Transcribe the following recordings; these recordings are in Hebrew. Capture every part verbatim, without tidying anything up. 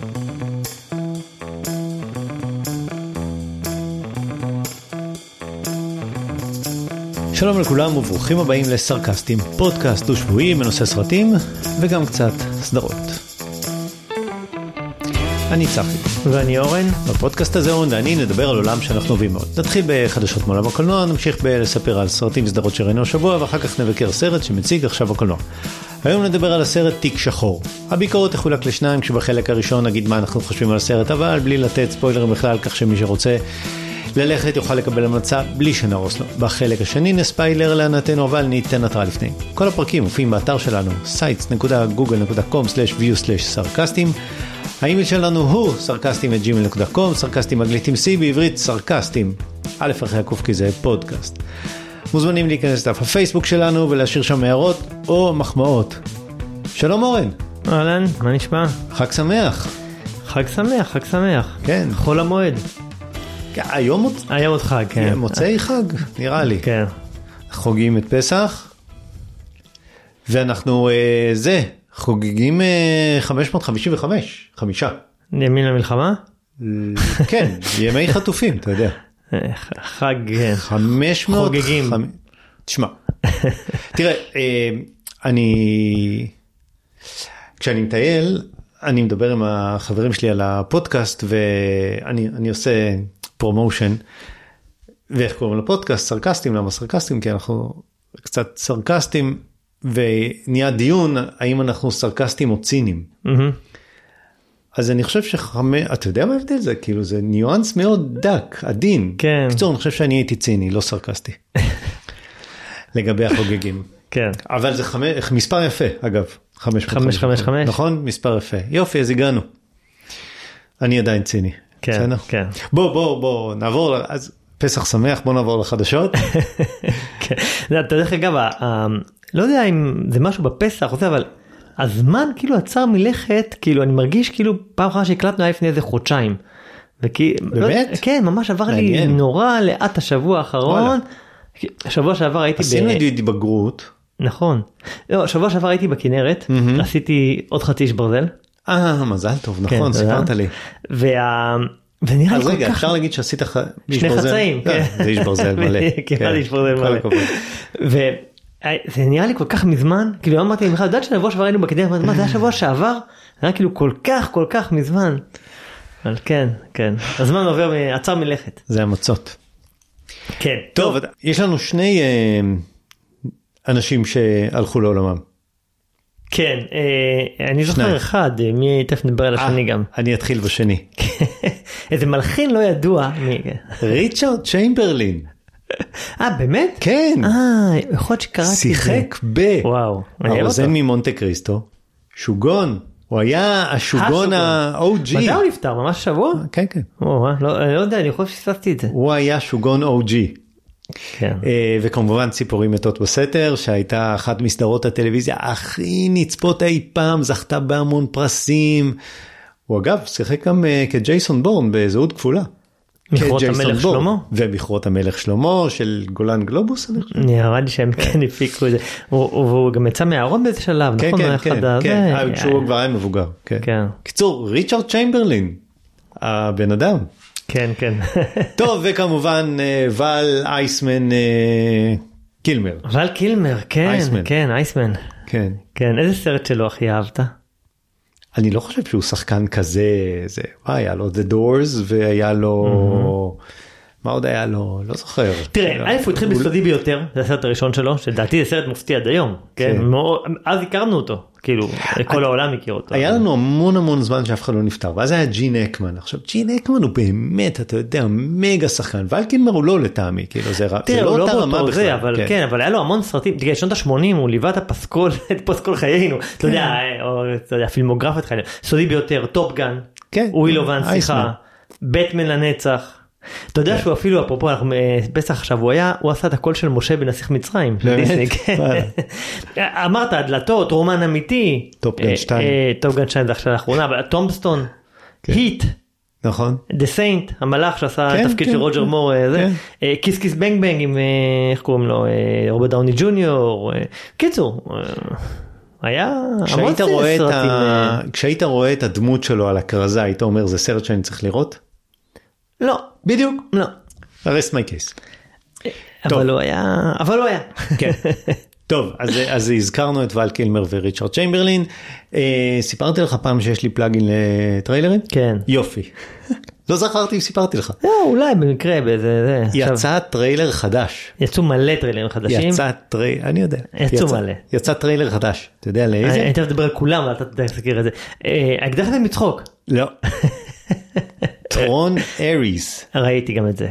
שלום לכולם וברוכים הבאים לסרקסטים, פודקאסט דו-שבועי בנושא סרטים וגם קצת סדרות. אני צחי. ואני אורן. בפודקאסט הזה אורן ואני נדבר על עולם שאנחנו אוהבים מאוד. נתחיל בחדשות מעולם הקולנוע, נמשיך בלספר על סרטים וסדרות שראינו השבוע, ואחר כך נבקר סרט שמציג עכשיו הקולנוע. היום נדבר על הסרט תיק שחור. הביקורת תחולק לשניים, כשבחלק הראשון נגיד מה אנחנו חושבים על הסרט, אבל בלי לתת ספוילרים בכלל, כך שמי שרוצה ללכת יוכל לקבל המלצה בלי שנרוס לו. בחלק השני נספיילר לענתנו, אבל ניתן התראה לפני. כל הפרקים מופיעים באתר שלנו sites דוט גוגל דוט קום סלאש ויו סלאש סרקסטים. האימייל שלנו הוא סרקסטים את ג'ימייל דוט קום, סרקסטים מגליטים C, בעברית סרקסטים, א' אחרי הקוף כי זה פודקאסט. מוזמנים להיכנס לדף הפייסבוק שלנו ולהשאיר שם הערות או מחמאות. שלום אורן. אהלן, מה נשמע? חג שמח. חג שמח, חג שמח. כן. חול המועד. היום מוצ... היום עוד חג, כן. מוצאי חג, נראה לי. כן. חוגגים את פסח, ואנחנו, אה, זה, חוגגים אה, חמש מאות חמישים וחמש, חמישה. ימין למלחמה? כן, ימי חטופים, אתה יודע. חג, חמש מאות... חוגגים. חמ... תשמע, תראה, אה, אני... כשאני מטייל, אני מדבר עם החברים שלי על הפודקאסט, ואני אני עושה... פרומושן, ואיך קוראים לפודקאסט? סרקסטים. למה סרקסטים? כי אנחנו קצת סרקסטים, ונהיה דיון האם אנחנו סרקסטים או צינים. אז אני חושב שחמש, אתה יודע מה ההבדל? זה כאילו זה ניואנס מאוד דק, עדין. כן. בקיצור, אני חושב שאני הייתי ציני, לא סרקסטי. לגבי החוגגים. כן. אבל זה חמש, מספר יפה, אגב. חמש, חמש, חמש, חמש. נכון? מספר יפה. יופי, אז הגענו. אני עדיין ציני. כן, כן. בוא, בוא, בוא, נעבור, אז פסח שמח, בוא נעבור לחדשות. כן, אתה דרך אגב, לא יודע אם זה משהו בפסח, אבל הזמן כאילו עצר מלכת, כאילו אני מרגיש כאילו פעם אחת שהקלטנו היה לפני איזה חודשיים. באמת? כן, ממש עבר לי נורא לאט השבוע האחרון. השבוע שעבר הייתי... עשינו התבגרות. נכון. לא, שבוע שעבר הייתי בכנרת, עשיתי עוד חצי איש ברזל. אה, מזל טוב, נכון, סיפרת לי. וה... ונראה לי כל כך... אז רגע, אפשר להגיד שעשית שני חצאים, כן. זה איש ברזל מלא. כמעט איש ברזל מלא. וזה נראה לי כל כך מזמן, כאילו אמרתי, מיכל, יודעת שבוע שעבר היינו בכנרת, מה זה היה שבוע שעבר? זה היה כאילו כל כך, כל כך מזמן. אבל כן, כן. הזמן עובר, עצר מלכת. זה המצות. כן. טוב, יש לנו שני אנשים שהלכו לעולמם. כן, אני זוכר אחד, מי תכף נדבר על השני גם. אני אתחיל בשני. איזה מלחין לא ידוע. ריצ'רד צ'יימברלין. אה, באמת? כן. אה, יכול להיות שקראתי את זה. שיחק ב... וואו. הרוזן ממונטה קריסטו. שוגון. הוא היה השוגון ה-או ג'י. מתי הוא נפטר? ממש שבוע? כן, כן. אני לא יודע, אני חושב שספסתי את זה. הוא היה שוגון או ג'י. כן. וכמובן ציפורים מתות בסתר, שהייתה אחת מסדרות הטלוויזיה הכי נצפות אי פעם, זכתה בהמון פרסים. הוא אגב שיחק גם כג'ייסון בורן בזהות כפולה. מכרות המלך שלמה? ומכרות המלך שלמה של גולן גלובוס. נראה לי שהם כן הפיקו את זה. והוא גם יצא מהארון באיזה שלב, נכון? כן, כן, כן. כשהוא כבר היה מבוגר. קיצור, ריצ'רד צ'יימברלין, הבן אדם. כן, כן. טוב, וכמובן ואל אייסמן קילמר. ואל קילמר, כן, כן, אייסמן. כן. כן, איזה סרט שלו הכי אהבת? אני לא חושב שהוא שחקן כזה, זה, מה היה לו? The Doors, והיה לו, מה עוד היה לו? לא זוכר. תראה, א' הוא התחיל בסודי ביותר, זה הסרט הראשון שלו, שלדעתי זה סרט מופתי עד היום, כן? אז הכרנו אותו, כאילו, כל העולם הכיר אותו. היה לנו המון המון זמן שאף אחד לא נפטר, ואז היה ג'ין אקמן. עכשיו, ג'ין אקמן הוא באמת, אתה יודע, מגה שחקן, ואל קילמר הוא לא לטעמי, כאילו, זה לא אותה רמה בכלל. אבל כן, אבל היה לו המון סרטים, תראה, שנות ה-שמונים הוא ליווה את הפסקול, את פסקול חיינו, אתה יודע, או פילמוגרפית חיינו, סודי ביותר, טופגן, ווילו והנסיכה, בטמן לנצח. אתה יודע שהוא אפילו, אפרופו, אנחנו פסח עכשיו, הוא היה, הוא עשה את הקול של משה בנסיך מצרים, של דיסני, כן. אמרת, הדלתות, רומן אמיתי. טופגן שתיים. טופגן שתיים זה עכשיו לאחרונה, אבל טומבסטון, היט. נכון. דה סיינט, המלאך שעשה תפקיד של רוג'ר מור, קיס קיס בנג בנג עם, איך קוראים לו, רוברט דאוני ג'וניור. קיצור, היה כשהיית רואה, ה... כשהיית רואה את הדמות שלו על הקרזה, היית אומר, זה סרט שאני צריך לראות? לא. בדיוק. לא. הרסט מי קייס. אבל הוא היה, אבל הוא היה. כן. טוב, אז, אז הזכרנו את ואל קילמר וריצ'רד צ'יימברלין. אה, סיפרתי לך פעם שיש לי פלאגין לטריילרים? כן. יופי. לא זכרתי אם סיפרתי לך. לא, אולי במקרה באיזה... יצא עכשיו... טריילר חדש. יצאו מלא טריילרים חדשים. יצא טריילר, אני יודע. יצאו יצא, מלא. יצא טריילר חדש. אתה יודע לאיזה? אני הייתי לדבר על כולם, אבל אתה תזכיר את זה. הקדחת את מצחוק. לא. טרון אריס. ראיתי גם את זה.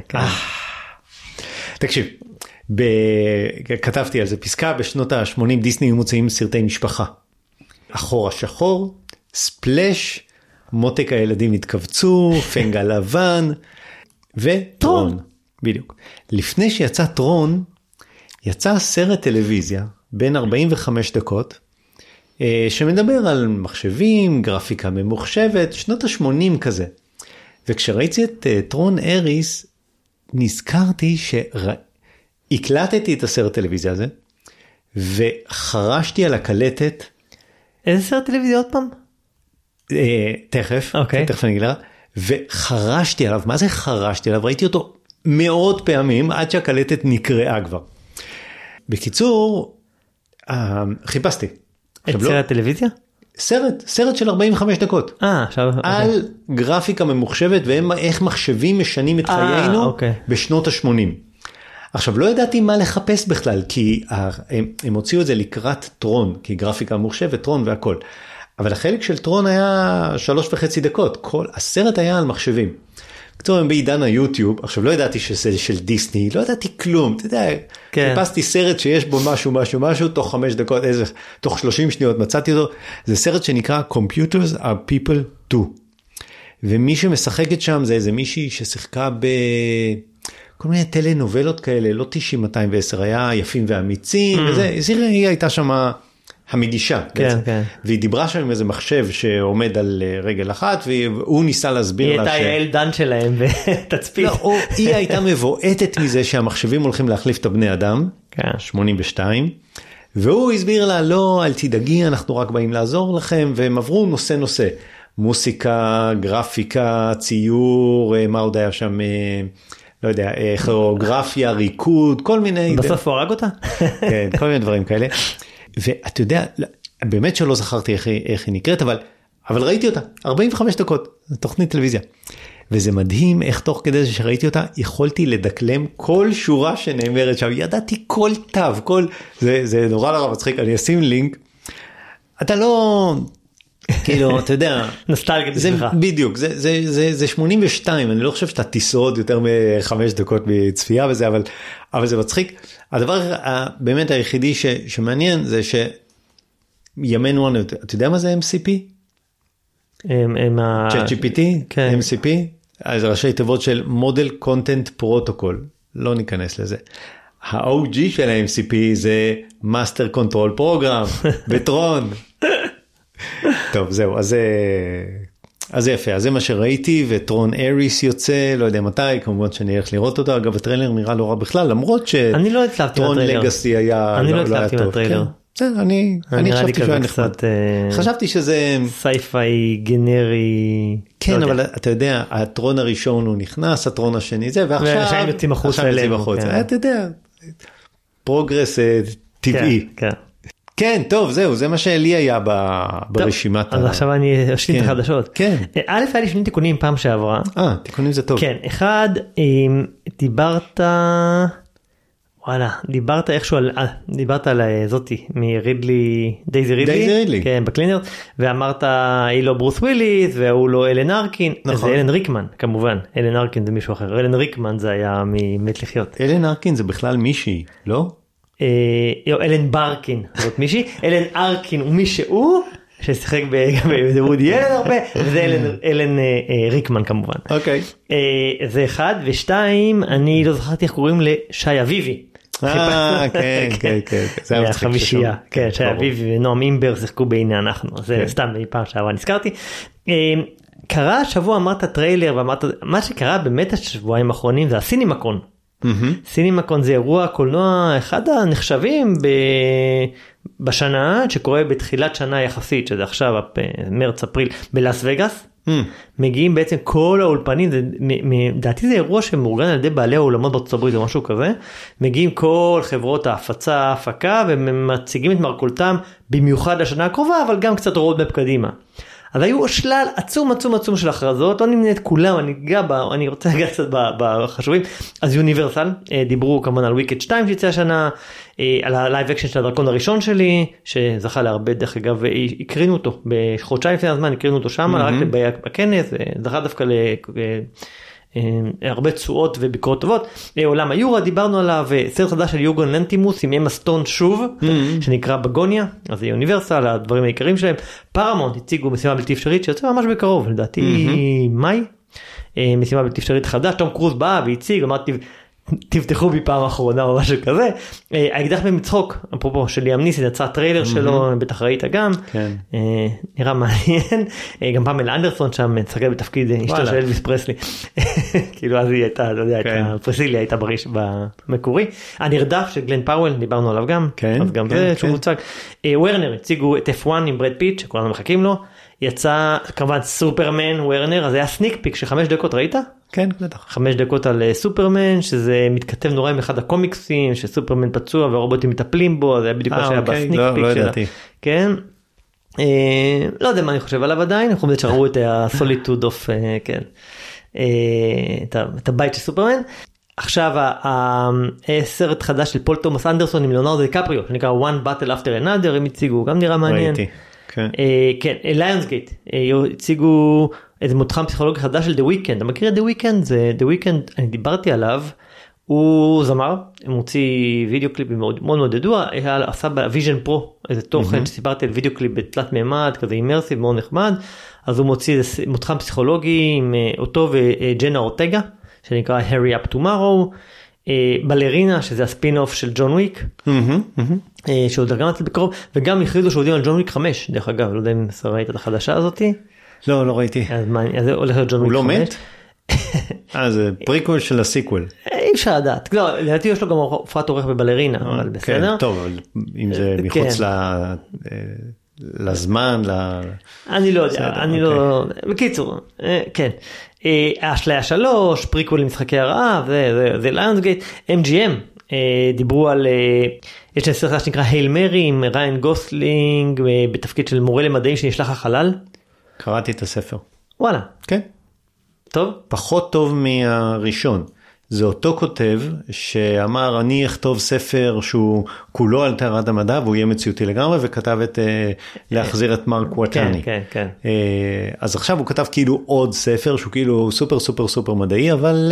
תקשיב. ב... כתבתי על זה פסקה, בשנות ה-שמונים דיסני מוצאים סרטי משפחה. החור השחור, ספלש, מותק הילדים התכווצו, פנגה לבן, וטרון. בדיוק. לפני שיצא טרון, יצא סרט טלוויזיה, בין ארבעים וחמש דקות, שמדבר על מחשבים, גרפיקה ממוחשבת, שנות ה-שמונים כזה. וכשראיתי את טרון אריס, נזכרתי שראיתי, הקלטתי את הסרט טלוויזיה הזה, וחרשתי על הקלטת. איזה סרט טלוויזיה עוד פעם? אה, תכף, אוקיי. תכף אני אגיד לך. וחרשתי עליו, מה זה חרשתי עליו? ראיתי אותו מאות פעמים, עד שהקלטת נקראה כבר. בקיצור, אה, חיפשתי. את סרט לא... טלוויזיה? סרט, סרט של ארבעים וחמש דקות. אה, עכשיו... על אוקיי. גרפיקה ממוחשבת, ואיך מחשבים משנים את חיינו אה, אוקיי. בשנות ה-שמונים. עכשיו, לא ידעתי מה לחפש בכלל, כי הם, הם הוציאו את זה לקראת טרון, כי גרפיקה מוחשבת, טרון והכל. אבל החלק של טרון היה שלוש וחצי דקות, כל הסרט היה על מחשבים. קצור, הם בעידן היוטיוב, עכשיו לא ידעתי שזה של דיסני, לא ידעתי כלום, אתה יודע, כן. חיפשתי סרט שיש בו משהו, משהו, משהו, תוך חמש דקות, איזה, תוך שלושים שניות מצאתי אותו, זה סרט שנקרא Computers are People too. ומי שמשחקת שם זה איזה מישהי ששיחקה ב... כל מיני טלנובלות כאלה, לא תשעים מאתיים ועשר, היה יפים ואמיצים, mm. וזה, היא הייתה שם המגישה. כן, כן. והיא דיברה שם עם איזה מחשב שעומד על רגל אחת, והוא ניסה להסביר לה ש... היא הייתה יעל דן שלהם בתצפית. לא, או היא הייתה מבועטת מזה שהמחשבים הולכים להחליף את הבני אדם, כן. שמונים ושתיים, והוא הסביר לה, לא, אל תדאגי, אנחנו רק באים לעזור לכם, והם עברו נושא נושא. מוסיקה, גרפיקה, ציור, מה עוד היה שם... לא יודע, כוריאוגרפיה, ריקוד, כל מיני... בסוף הוא הרג אותה? כן, כל מיני דברים כאלה. ואתה יודע, באמת שלא זכרתי איך, איך היא נקראת, אבל, אבל ראיתי אותה, ארבעים וחמש דקות, תוכנית טלוויזיה. וזה מדהים איך תוך כדי שראיתי אותה, יכולתי לדקלם כל שורה שנאמרת שם, ידעתי כל תו, כל... זה, זה נורא נורא מצחיק, אני אשים לינק. אתה לא... כאילו, אתה יודע, נוסטלגיה בשבילך. בדיוק, זה, זה, זה, זה שמונים ושתיים, אני לא חושב שאתה תשרוד יותר מחמש דקות מצפייה בזה, אבל, אבל זה מצחיק. הדבר באמת היחידי ש, שמעניין זה שימינו, אתה יודע מה זה אם סי פי? צ'אט ג'י פי טי? אם סי פי? אז ראשי תיבות של Model Content Protocol, לא ניכנס לזה. ה-או ג'י של ה-אם סי פי זה Master Control Program, בטרון. טוב, זהו, אז, אז זה יפה, אז זה מה שראיתי, וטרון אריס יוצא, לא יודע מתי, כמובן שאני אלך לראות אותו, אגב, הטריילר נראה לא רע בכלל, למרות שטרון לגאסי היה אני לא, לא הצלחתי מהטריילר. כן, אני, אני חשבתי שהוא היה נחמד. חשבתי שזה... סייפיי גנרי... כן, אבל אתה יודע, הטרון הראשון הוא נכנס, הטרון השני זה, ועכשיו... ועכשיו יוצאים החוץ אלינו. אתה יודע, פרוגרס טבעי. כן, כן. כן, טוב, זהו, זה מה שלי היה ברשימת. אז עכשיו אני אשלים את החדשות. כן. א', היה לי שני תיקונים פעם שעברה. אה, תיקונים זה טוב. כן, אחד, דיברת, וואלה, דיברת איכשהו על, דיברת על זאתי, מרידלי, דייזי רידלי. דייזי רידלי. כן, בקלינר, ואמרת, היא לא ברוס וויליס, והוא לא אלן ארקין. נכון. זה אלן ריקמן, כמובן. אלן ארקין זה מישהו אחר. אלן ריקמן זה היה ממת לחיות. אלן ארקין זה בכלל מישהי, לא? אלן ברקין, זאת מישהי, אלן ארקין הוא מי שהוא, ששיחק בוודי אלן הרבה, וזה אלן ריקמן כמובן. אוקיי. זה אחד, ושתיים, אני לא זכרתי איך קוראים לשי אביבי. אה, כן, כן, כן. זה היה מצחיק ששום. כן, שי אביבי ונועם אימבר שיחקו בעיני אנחנו, זה סתם פעם שעברה נזכרתי. קרה השבוע, אמרת טריילר, ואמרת, מה שקרה באמת השבועיים האחרונים זה הסינמקון. סינמקון זה אירוע קולנוע אחד הנחשבים ב... בשנה, שקורה בתחילת שנה יחסית, שזה עכשיו מרץ אפריל בלאס וגאס, mm. מגיעים בעצם כל האולפנים, דעתי זה אירוע שמאורגן על ידי בעלי האולמות בארצות הברית או משהו כזה, מגיעים כל חברות ההפצה, ההפקה, ומציגים את מרכולתם במיוחד לשנה הקרובה, אבל גם קצת רודמפ קדימה. אז היו שלל עצום עצום עצום של הכרזות, לא נמנה את כולם, אני אגע בה, אני רוצה לגע קצת בחשובים. אז יוניברסל, דיברו כמובן על וויקד שתיים שיצא השנה, על הלייב אקשן של הדרקון הראשון שלי, שזכה להרבה דרך אגב, הקרינו אותו, בחודשיים לפני הזמן הקרינו אותו שם, רק בכנס, זכה דווקא ל... הרבה תשואות וביקורות טובות. עולם היורה דיברנו עליו, סרט חדש של יוגון לנטימוס עם אמה סטון שוב, שנקרא בגוניה, אז זה יוניברסל, הדברים העיקריים שלהם. פרמונט הציגו משימה בלתי אפשרית שיוצא ממש בקרוב, לדעתי מאי, משימה בלתי אפשרית חדש, תום קרוז בא והציג, אמרתי תפתחו בי פעם אחרונה או משהו כזה. האקדח במצחוק, אפרופו של ליאם ניסן, יצא טריילר שלו, בטח ראית גם, נראה מעניין, גם פמלה אנדרסון שם משחקת בתפקיד אשתו של אלוויס פרסלי, כאילו אז היא הייתה, לא יודע, פרסילי הייתה בריש במקורי. הנרדף של גלן פאוול, דיברנו עליו גם, אז גם זה שהוא מוצג. וורנר הציגו את אף וואן עם ברד פיט, שכולנו מחכים לו, יצא כמובן סופרמן וורנר, אז היה סניק פיק של חמש דקות, ראית? כן, בטח. חמש דקות על סופרמן, שזה מתכתב נורא עם אחד הקומיקסים, שסופרמן פצוע והרובוטים מטפלים בו, זה היה בדיוק מה שהיה בסניק פיק שלה. לא ידעתי. כן. לא יודע מה אני חושב עליו עדיין, אנחנו באמת שראו את הסוליטוד אוף, כן, את הבית של סופרמן. עכשיו, הסרט חדש של פול תומאס אנדרסון עם ליאונרדו דיקפריו, שנקרא One Battle After Another, הם הציגו, גם נראה מעניין. ראיתי. כן, ליונסגייט, הציגו איזה מותחם פסיכולוגי חדש של The Weeknd, אתה מכיר את The Weeknd? זה The Weeknd, אני דיברתי עליו, הוא זמר, הוא מוציא וידאו קליפים מאוד מאוד ידוע, עשה בוויז'ן פרו איזה תוכן שסיפרתי על וידאו קליפ בתלת מימד, כזה אימרסיב מאוד נחמד, אז הוא מוציא איזה מותחם פסיכולוגי עם אותו וג'נה אורטגה, שנקרא Hurry Up Tomorrow, בלרינה, שזה הספין אוף של ג'ון וויק, שעוד גם יצא בקרוב, וגם הכריזו שעודים על ג'ון וויק חמש, דרך אגב, לא יודע אם ראית את החדשה הזאת. לא, לא ראיתי. אז זה הולך להיות ג'ון וויק חמש. הוא לא מת? אה, זה פריקוול של הסיקוול. אי אפשר לדעת. לא, לדעתי יש לו גם הופעת עורך בבלרינה, אבל בסדר. כן, טוב, אם זה מחוץ לזמן, אני לא יודע, אני לא... בקיצור, כן. אשליה שלוש, פריקוול למשחקי הרעב, זה ליונסגייט, אם ג'י אם, דיברו על, יש סרט שנקרא הייל מרי עם ריין גוסלינג, בתפקיד של מורה למדעים שנשלח החלל. קראתי את הספר. וואלה. כן. טוב? פחות טוב מהראשון. זה אותו כותב שאמר אני אכתוב ספר שהוא כולו על תיארת המדע והוא יהיה מציאותי לגמרי, וכתב את להחזיר את מרק וואטני. כן, כן, כן. אז עכשיו הוא כתב כאילו עוד ספר שהוא כאילו סופר סופר סופר מדעי, אבל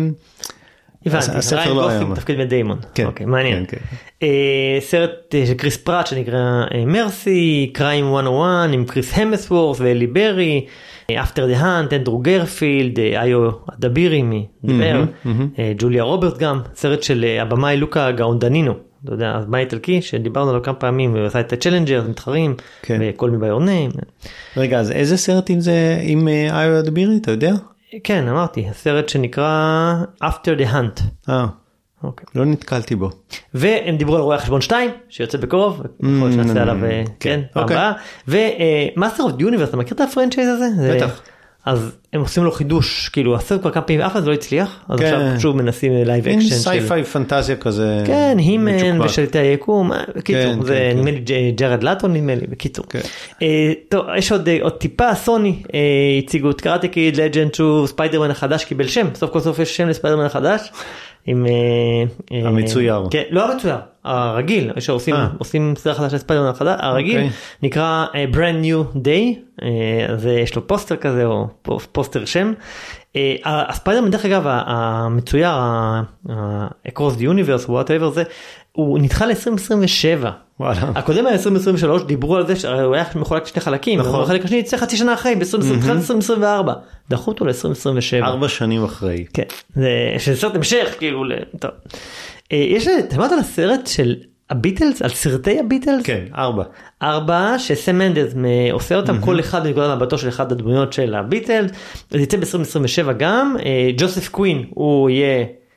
הספר לא היה. תפקיד מדיימון. כן. אוקיי, מעניין. סרט של קריס פרט שנקרא מרסי, קריים מאה ואחת עם קריס המסוורת' ואלי ברי, After the Hunt, אנדרו גרפילד, איו אדבירי מדבר, ג'וליה רוברט גם, סרט של הבמאי לוקה גאונדנינו, אתה יודע, הבמאי איטלקי, שדיברנו עליו כמה פעמים, ועשה את הצ'לנג'ר, מתחרים, וכל מי ביורניים. רגע, אז איזה סרט עם זה, עם איו אדבירי, אתה יודע? כן, אמרתי, הסרט שנקרא After the Hunt. אה. לא נתקלתי בו. והם דיברו על רואי החשבון שתיים, שיוצא בקרוב, יכול שנעשה עליו, כן, פעם הבאה. ומאסטר אוף דיוניברס, אתה מכיר את הפרנצ'ייז הזה? בטח. אז הם עושים לו חידוש, כאילו, הסרט כבר כמה פעמים, אף אחד לא הצליח, אז עכשיו שוב מנסים לייב אקשן. אין סייפיי פנטזיה כזה. כן, הימן ושליטי היקום, בקיצור, זה נדמה לי ג'רד לטון, נדמה לי, בקיצור. טוב, יש עוד טיפה, סוני הציגו את קראטה קיד, לג'נד שוב, ספיידרמן החדש קיבל שם, סוף כל סוף יש שם לספיידרמן החדש. עם המצויר. כן, לא המצויר, הרגיל, שעושים עושים סדרה חדשה לספיידרמן החדש, הרגיל נקרא Brand New Day, אז יש לו פוסטר כזה או פוסטר שם. הספיידרמן דרך אגב המצויר, Across the Universe, whatever זה, הוא נדחה ל-עשרים עשרים ושבע. הקודם היה עשרים עשרים ושלוש, דיברו על זה שהוא היה מחולק שני חלקים, החלק השני יצא חצי שנה אחרי, ב-עשרים עשרים וארבע, דחו אותו ל-עשרים עשרים ושבע. ארבע שנים אחרי. כן, זה סרט המשך, כאילו, טוב. יש, תשמעת על הסרט של הביטלס, על סרטי הביטלס? כן, ארבע. ארבע, שסם מנדס עושה אותם, כל אחד מנקודת מבטו של אחד הדמויות של הביטלס, זה יצא ב-עשרים עשרים ושבע גם, ג'וסף קווין, הוא יהיה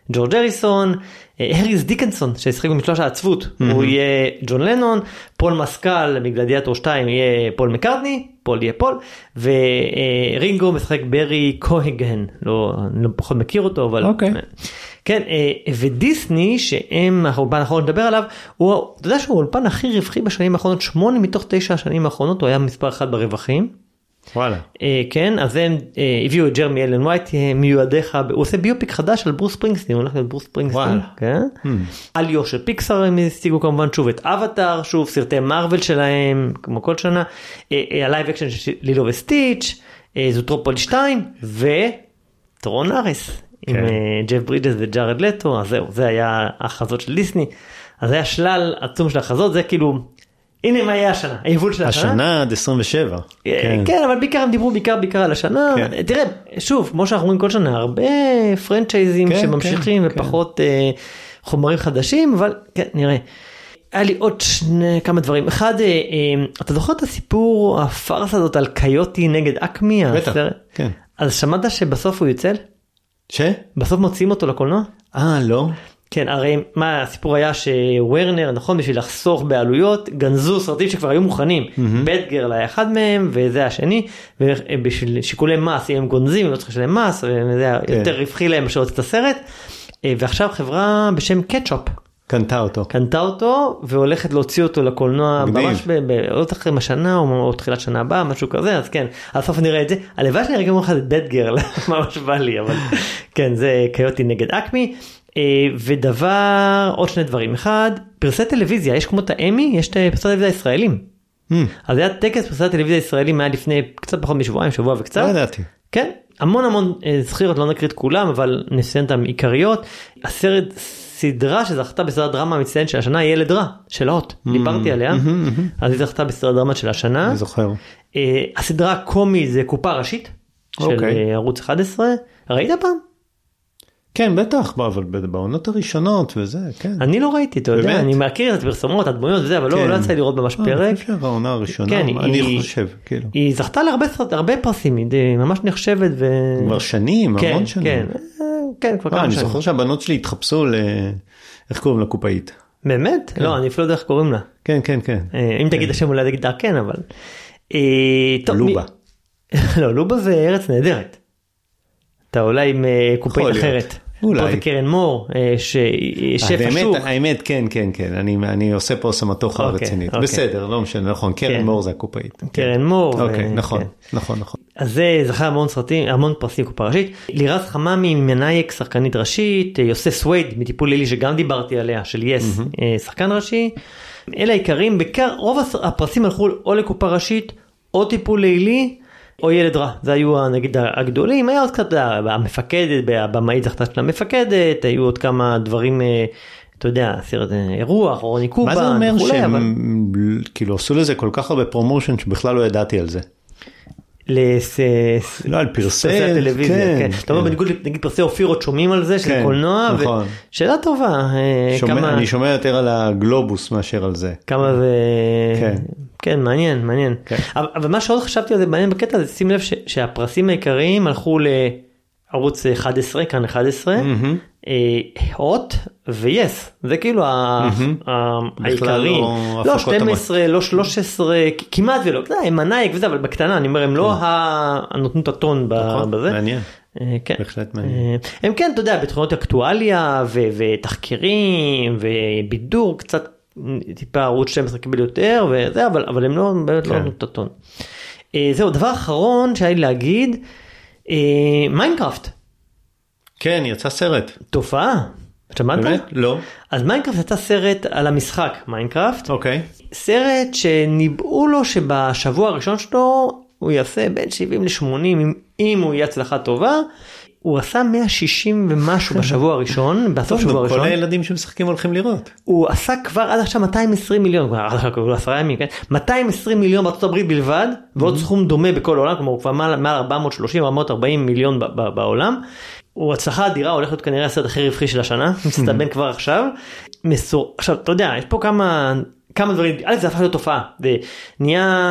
ג'ורג' הריסון, הריס דיקנסון שישחק במשלוש העצבות, mm-hmm. הוא יהיה ג'ון לנון, פול מסקל מגלדיאטור שתיים יהיה פול מקרטני, פול יהיה פול, ורינגו משחק ברי קוהגן, לא, אני לא פחות מכיר אותו, אבל... אוקיי. Okay. כן, ודיסני, שהם, האולפן האחרון לדבר עליו, הוא, אתה יודע שהוא האולפן הכי רווחי בשנים האחרונות, שמונה מתוך תשע השנים האחרונות, הוא היה מספר אחד ברווחים. וואלה. כן, אז הם הביאו את ג'רמי אלן ווייט, מיועדיך, הוא עושה ביופיק חדש על ברוס ספרינגסטין, הוא הולך להיות ברוס ספרינגסטין. כן. אליו של פיקסאר הם השיגו כמובן שוב את אבטאר, שוב סרטי מרוול שלהם, כמו כל שנה, הלייב אקשן של לילו וסטיץ', זוטרופולי שתיים, וטרון ארס. עם ג'ף ברידג'ס וג'ארד לטו, אז זהו, זה היה החזות של דיסני, אז היה שלל עצום של החזות, זה כאילו, הנה מה היה השנה, היבול של השנה. השנה עד עשרים ושבע. כן, אבל בעיקר הם דיברו בעיקר בעיקר על השנה, תראה, שוב, כמו שאנחנו רואים כל שנה, הרבה פרנצ'ייזים שממשיכים ופחות חומרים חדשים, אבל כן, נראה. היה לי עוד שני, כמה דברים. אחד, אתה זוכר את הסיפור, הפרס הזאת על קיוטי נגד אקמי? בטח, כן. אז שמעת שבסוף הוא יוצא? ש? בסוף מוציאים אותו לקולנוע? אה, לא. כן, הרי מה הסיפור היה שוורנר, נכון, בשביל לחסוך בעלויות, גנזו סרטים שכבר היו מוכנים. בד גרל היה אחד מהם, וזה השני, ובשביל שיקולי מס, אם הם גונזים, הם לא צריכים לשלם מס, וזה היה יותר רווחי להם בשביל את הסרט. ועכשיו חברה בשם קטשופ. קנתה אותו. קנתה אותו, והולכת להוציא אותו לקולנוע, ממש בעוד אחרי השנה, או תחילת שנה הבאה, משהו כזה, אז כן, על סוף נראה את זה. הלוואי שנראה גם אחד את בד גרל, ממש בא לי, אבל כן, זה קיוטי נגד אקמי. ודבר, עוד שני דברים. אחד, פרסי טלוויזיה, יש כמו את האמי, יש את פרסי טלוויזיה הישראלים. אז היה טקס פרסי טלוויזיה הישראלים, היה לפני קצת פחות משבועיים, שבוע וקצת. לא ידעתי. כן, המון המון זכירות, לא נקריא את כולם, אבל נסיים את העיקריות. הסרט סדרה שזכתה בסדרת דרמה המצטיינת של השנה, ילד רע, של האות, דיברתי עליה, אז היא זכתה בסדרת דרמה של השנה. אני זוכר. הסדרה הקומי זה קופה ראשית, של ערוץ אחד עשרה, ראית פעם? כן, בטח, אבל בעונות הראשונות וזה, כן. אני לא ראיתי, אתה יודע, אני מכיר את הפרסומות, הדמויות וזה, אבל לא יצא לראות ממש פרק. אני חושב שהעונה הראשונה, אני חושב, כאילו. היא זכתה להרבה פרסים, היא ממש נחשבת ו... כבר שנים, המון שנים. כן, כן, כבר כמה שנים. אני זוכר שהבנות שלי התחפשו ל... איך קוראים לה קופאית? באמת? לא, אני אפילו לא יודע איך קוראים לה. כן, כן, כן. אם תגיד השם אולי תגיד כן, אבל... לובה. לא, לובה זה ארץ נהדרת. אתה אולי עם קופאית אחרת. אולי. פה זה קרן מור, ששף השוק. האמת, כן, כן, כן. אני עושה פה סמטוחה רצינית. בסדר, לא משנה, נכון. קרן מור זה הקופאית. קרן מור. אוקיי, נכון, נכון, נכון. אז זה זכה המון סרטים, המון פרסים קופה ראשית. לירז חממי ממנייק, שחקנית ראשית, יוסף סווייד מטיפול לילי שגם דיברתי עליה, של יס, שחקן ראשי. אלה העיקרים, בעיקר רוב הפרסים הלכו או לקופה ראשית, או טיפול לילי, או ילד רע, זה היו נגיד הגדולים, היה עוד קצת המפקדת, הבמאית זכתה של המפקדת, היו עוד כמה דברים, אתה יודע, סרט אירוח, או רוני קובה. מה זה אומר שהם כאילו עשו לזה כל כך הרבה פרומושן שבכלל לא ידעתי על זה? לא, על פרסי הטלוויזיה, כן. אתה אומר בניגוד נגיד פרסי אופירות שומעים על זה, של קולנוע, שאלה טובה. אני שומע יותר על הגלובוס מאשר על זה. כמה זה... כן, מעניין, מעניין. אבל מה שעוד חשבתי על זה מעניין בקטע, זה שים לב שהפרסים העיקריים הלכו לערוץ אחד עשרה, כאן אחד עשרה, הוט ויס, זה כאילו העיקרים. לא שתים עשרה, לא שלוש עשרה, כמעט ולא, הם מנייק וזה, אבל בקטנה, אני אומר, הם לא נותנים את הטון בזה. מעניין. בהחלט מעניין. הם כן, אתה יודע, בתכונות אקטואליה ותחקירים ובידור קצת, טיפה ערוץ שתים עשרה קיבל יותר וזה, אבל, אבל הם לא, באמת לא נותנים את הטון. זהו, דבר אחרון שהיה לי להגיד, מיינקראפט. כן, יצא סרט. תופעה. שמעת? באמת? לא. אז מיינקראפט יצא סרט על המשחק מיינקראפט. אוקיי. סרט שניבאו לו שבשבוע הראשון שלו הוא יעשה בין שבעים לשמונים, אם, אם הוא יהיה הצלחה טובה. הוא עשה מאה ושישים ומשהו בשבוע הראשון, בסוף שבוע הראשון. כל הילדים שמשחקים הולכים לראות. הוא עשה כבר עד עכשיו מאתיים ועשרים מיליון, כבר עשרה ימים, כן? מאתיים ועשרים מיליון בארצות הברית בלבד, ועוד סכום דומה בכל העולם, כלומר הוא כבר מעל ארבע מאות שלושים עד ארבע מאות וארבעים מיליון בעולם. הוא הצלחה אדירה, הולך להיות כנראה הסרט הכי רווחי של השנה, מסתבן כבר עכשיו. מסור... עכשיו, אתה יודע, יש פה כמה, כמה דברים, א' זה הפך להיות תופעה, ונהיה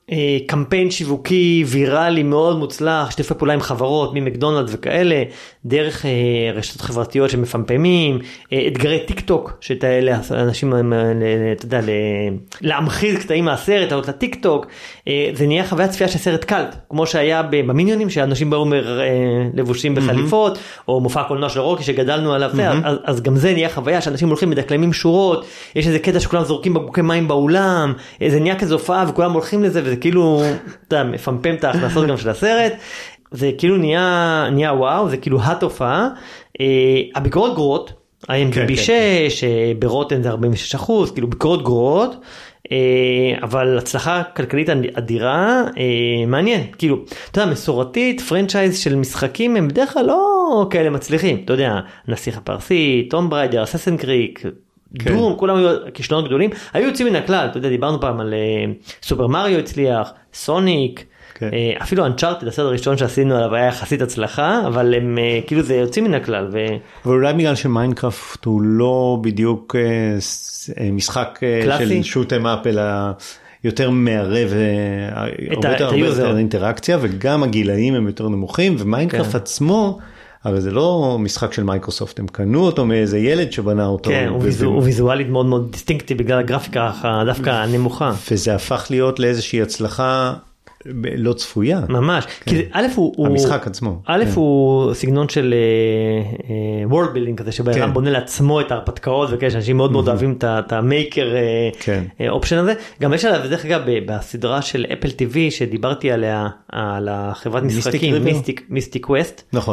קמפיין שיווקי ויראלי מאוד מוצלח, שתפי פעולה עם חברות, ממקדונלדס וכאלה, דרך רשתות חברתיות שמפמפמים, אתגרי טיק טוק, שתאלה אנשים, אתה יודע, להמחיז קטעים מהסרט, לעלות לטיק טוק, זה נהיה חוויה צפייה של סרט קלט, כמו שהיה במיניונים, שאנשים באו לבושים בחליפות, או מופע קולנוע של רוקי שגדלנו עליו, אז גם זה נהיה חוויה שאנשים הולכים מדקלמים שורות, יש איזה קטע שכולם זורקים בקבוקי מים באולם, זה נהיה כזו הופעה וכולם הולכים לזה, וזה כאילו, אתה יודע, מפמפם את ההכנסות גם של הסרט, זה כאילו נהיה, נהיה וואו, זה כאילו התופעה, הביקורות גרועות, איי אם די בי שש, ברוטן זה ארבעים ושש אחוז, כאילו ביקורות גרועות, אבל הצלחה כלכלית אדירה, מעניין, כאילו, אתה יודע, מסורתית, פרנצ'ייז של משחקים, הם בדרך כלל לא כאלה מצליחים, אתה יודע, נסיך הפרסי, טום בריידר, אססן קריק, דום, כולם היו כישלונות גדולים, היו יוצאים מן הכלל, אתה יודע, דיברנו פעם על סופר מריו הצליח, סוניק, אפילו אנצ'ארטד, הסרט הראשון שעשינו עליו היה יחסית הצלחה, אבל הם כאילו זה יוצאים מן הכלל. אבל אולי בגלל שמיינקראפט הוא לא בדיוק משחק של שוטם אפ, אלא יותר מערב, הרבה יותר אינטראקציה, וגם הגילאים הם יותר נמוכים, ומיינקראפט עצמו, אבל זה לא משחק של מייקרוסופט, הם קנו אותו מאיזה ילד שבנה אותו. כן, הוא ויזואלית מאוד מאוד דיסטינקטי בגלל הגרפיקה דווקא הנמוכה. וזה הפך להיות לאיזושהי הצלחה לא צפויה. ממש. כי א' הוא... המשחק עצמו. א' הוא סגנון של world building כזה, שבאדם בונה לעצמו את ההרפתקאות, וכאלה שאנשים מאוד מאוד אוהבים את המייקר אופשן הזה. גם יש עליו, דרך אגב, בסדרה של אפל טי וי, שדיברתי עליה, על החברת משחקים, מיסטיק קווסט. נכון.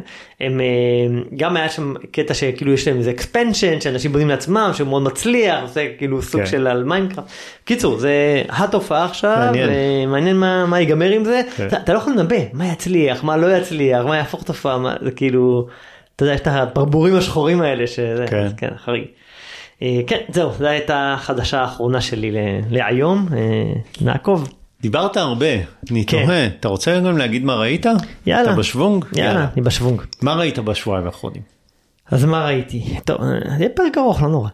גם היה שם קטע שכאילו יש להם איזה expansion, שאנשים בונים לעצמם, שהוא מאוד מצליח, זה כאילו סוג של על מיינקראפט. קיצור, זה התופעה עכשיו, מעניין מה, מה ייגמר עם זה. אתה, אתה לא יכול לנבא מה יצליח, מה לא יצליח, מה יהפוך תופעה, מה, זה כאילו, אתה יודע, יש את הברבורים השחורים האלה, שזה, כן, אז, כן, חריג. כן, זהו, זו הייתה החדשה האחרונה שלי להיום, נעקוב. דיברת הרבה, אני תוהה, אתה רוצה גם להגיד מה ראית? יאללה. אתה בשוונג? יאללה, אני בשוונג. מה ראית בשבועיים האחרונים? אז מה ראיתי? טוב, זה פרק ארוך, לא נורא.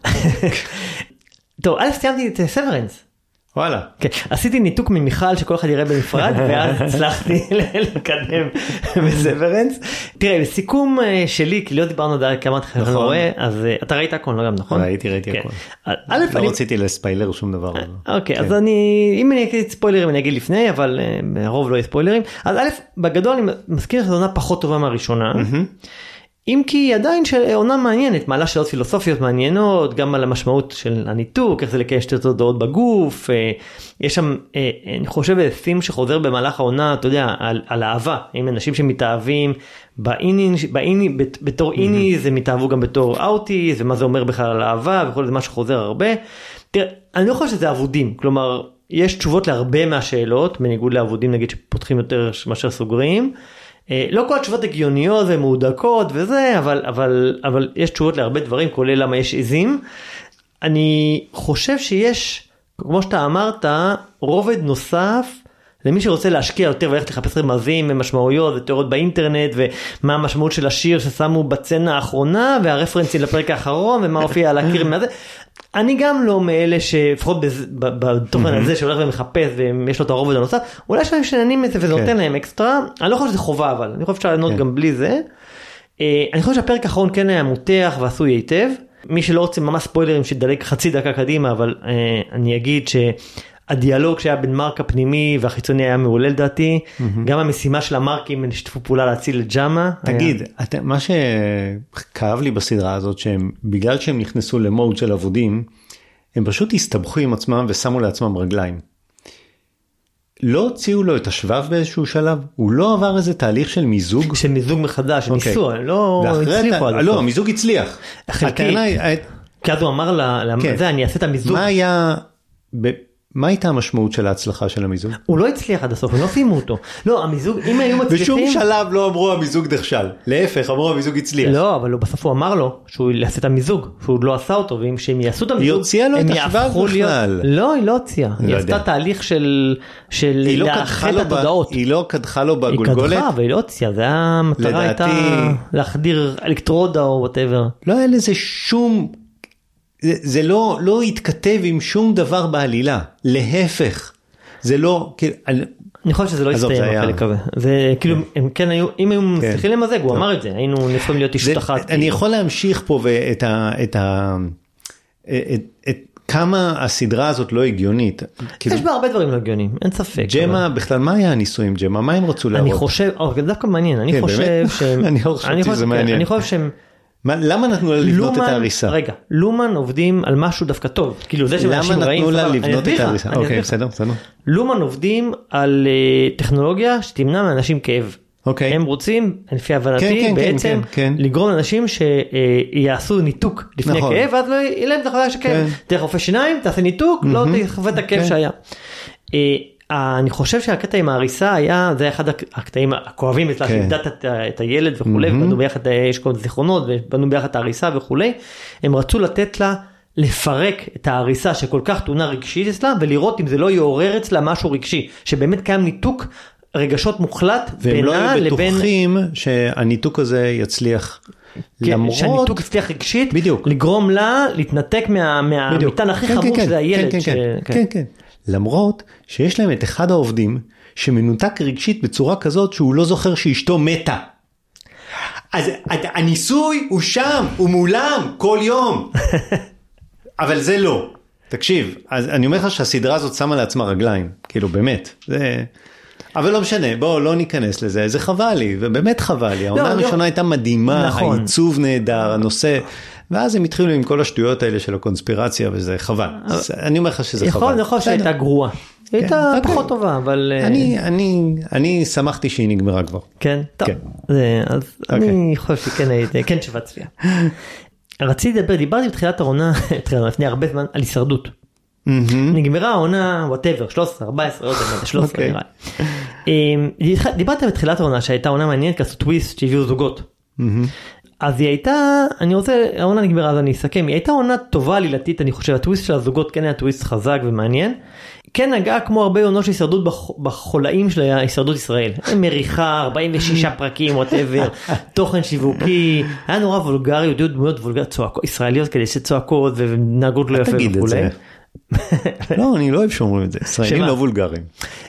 טוב, אז סיימתי את סוורנס. וואלה. כן, עשיתי ניתוק ממיכל שכל אחד יראה בנפרד, ואז הצלחתי לקדם בסוורנס. תראה, בסיכום שלי, כי לא דיברנו עדיין כמה אתה חייב רואה, אז אתה ראית הכל, לא גם נכון? ראיתי, ראיתי הכל. לא רציתי לספיילר שום דבר. אוקיי, אז אני, אם אני אגיד ספוילרים, אני אגיד לפני, אבל הרוב לא יהיה ספוילרים. אז א', בגדול אני מזכיר שזו עונה פחות טובה מהראשונה. אם כי עדיין עונה מעניינת, מעלה שאלות פילוסופיות מעניינות, גם על המשמעות של הניתוק, איך זה לקיים שתי תודעות בגוף, יש שם, אני חושב, תים שחוזר במהלך העונה, אתה יודע, על, על אהבה, עם אנשים שמתאהבים, באיני, באיני, בתור איני, זה מתאהבו גם בתור אאוטי, ומה זה אומר בכלל על אהבה, וכל זה מה שחוזר הרבה. תראה, אני לא חושב שזה עבודים, כלומר, יש תשובות להרבה מהשאלות, בניגוד לעבודים, נגיד, שפותחים יותר מאשר סוגרים, לא כל התשובות הגיוניות ומהודקות וזה, אבל, אבל, אבל יש תשובות להרבה דברים, כולל למה יש עזים. אני חושב שיש, כמו שאתה אמרת, רובד נוסף למי שרוצה להשקיע יותר ולכת לחפש רמזים ומשמעויות ותיאוריות באינטרנט, ומה המשמעות של השיר ששמו בצנה האחרונה, והרפרנסים לפרק האחרון, ומה הופיע על הקיר מהזה. אני גם לא מאלה שפחות בתוכן הזה שהולך ומחפש ויש לו את הרובד הנוסף, אולי יש להם שננים את זה וזה נותן להם אקסטרה, אני לא חושב שזה חובה, אבל אני חושב שאפשר לענות גם בלי זה. אני חושב שהפרק האחרון כן היה מותח ועשוי היטב, מי שלא רוצה ממש ספוילרים שדלג חצי דקה קדימה, אבל אני אגיד שהדיאלוג שהיה בין מרק הפנימי והחיצוני היה מעולה לדעתי, גם המשימה של המרקים שתפו פעולה להציל את ג'אמה. תגיד, מה שכאב לי בסדרה הזאת, שבגלל שהם נכנסו למוד של עבודים, הם פשוט הסתבכו עם עצמם ושמו לעצמם רגליים. לא הוציאו לו את השבב באיזשהו שלב, הוא לא עבר איזה תהליך של מיזוג. של מיזוג מחדש, ניסו, לא הצליחו. לא, המיזוג הצליח. חלקית. כי אז הוא אמר לזה, אני אעשה את המיזוג. מה היה... מה הייתה המשמעות של ההצלחה של המיזוג? הוא לא הצליח עד הסוף, הם לא סיימו אותו. לא, המיזוג, אם היו מצליחים... בשום שלב לא אמרו המיזוג נכשל. להפך, אמרו המיזוג הצליח. לא, אבל בסוף הוא אמר לו שהוא יעשה את המיזוג, שהוא לא עשה אותו, ואם שהם יעשו את המיזוג... היא הוציאה לו את השבב בכלל. לא, היא לא הוציאה. היא עשתה תהליך של לאחד את התודעות. היא לא קדחה לו בגולגולת? היא קדחה, והיא לא הוציאה. זה המטרה הייתה להחדיר אלקטרודה או whatever. לא היה לזה שום... זה, זה לא, לא התכתב עם שום דבר בעלילה, להפך. זה לא, אני חושב שזה לא הסתיים החלק הזה, זה כאילו, הם כן היו, אם היו מצליחים למזג, הוא אמר את זה, היינו יכולים להיות אישות אחת. אני יכול להמשיך פה ואת ה... כמה הסדרה הזאת לא הגיונית. יש בה הרבה דברים לא הגיוניים, אין ספק. ג'מה, בכלל מה היה הניסויים ג'מה? מה הם רצו להראות? אני חושב, זה דווקא מעניין, אני חושב שהם... אני חושב שזה מעניין. אני חושב שהם... למה נתנו לה לבנות את ההריסה? רגע, לומן עובדים על משהו דווקא טוב. כאילו זה שאנשים רעים... למה נתנו לה לבנות את ההריסה? אוקיי, בסדר, בסדר. לומן עובדים על טכנולוגיה שתמנע מאנשים כאב. אוקיי. הם רוצים, לפי הבנתי, בעצם לגרום לאנשים שיעשו ניתוק לפני כאב, ואז לא יהיה להם את החוויה של כאב. דרך רופא שיניים, תעשה ניתוק, לא תחווה את הכאב שהיה. אני חושב שהקטע עם ההריסה היה, זה אחד הקטעים הכואבים, לימדת את הילד וכולי, ובנו ביחד, יש כל זיכרונות, ובנו ביחד את ההריסה וכולי, הם רצו לתת לה לפרק את ההריסה שכל כך תאונה רגשית אצלה, ולראות אם זה לא יעורר אצלה משהו רגשי, שבאמת קיים ניתוק רגשות מוחלט בינה לבין... והם לא היו בטוחים שהניתוק הזה יצליח... למרות... שהניתוק הצליח רגשית, לגרום לה להתנתק מהמיתן הכי חמור שזה הילד. כן, כן. למרות שיש להם את אחד העובדים שמנותק רגשית בצורה כזאת שהוא לא זוכר שאשתו מתה. אז הניסוי הוא שם, הוא מולם כל יום. אבל זה לא. תקשיב, אז אני אומר לך שהסדרה הזאת שמה לעצמה רגליים, כאילו באמת. זה... אבל לא משנה, בואו לא ניכנס לזה, זה חבל לי, ובאמת חבל לי. העונה הראשונה הייתה מדהימה, העיצוב נהדר, הנושא... ואז הם התחילו עם כל השטויות האלה של הקונספירציה, וזה חבל. אני אומר לך שזה חבל. יכול יכול שהייתה גרועה. היא הייתה פחות טובה, אבל... אני שמחתי שהיא נגמרה כבר. כן? טוב. אז אני חושב שכן הייתי, כן שווה צפייה. רציתי לדבר, דיברתי בתחילת העונה, לפני הרבה זמן, על הישרדות. נגמרה העונה, whatever, שלוש עשרה, ארבע עשרה, שלוש עשרה נראה. דיברת בתחילת העונה, שהייתה עונה מעניינת, כעשו טוויסט שהביאו זוגות. אז היא הייתה, אני רוצה, העונה נגמרה, אז אני אסכם, היא הייתה עונה טובה לילתית, אני חושב, הטוויסט של הזוגות כן היה טוויסט חזק ומעניין, כן נגעה כמו הרבה עונות של הישרדות בחולאים של הישרדות ישראל, מריחה, ארבעים ושישה פרקים, whatever, תוכן שיווקי, היה נורא וולגרי, יודעות דמויות וולגריות, ישראליות כדי שצועקות ונהגות לא יפה וכו'. תגיד את זה. לא, אני לא אוהב שאומרים את זה, ישראלים לא וולגרים.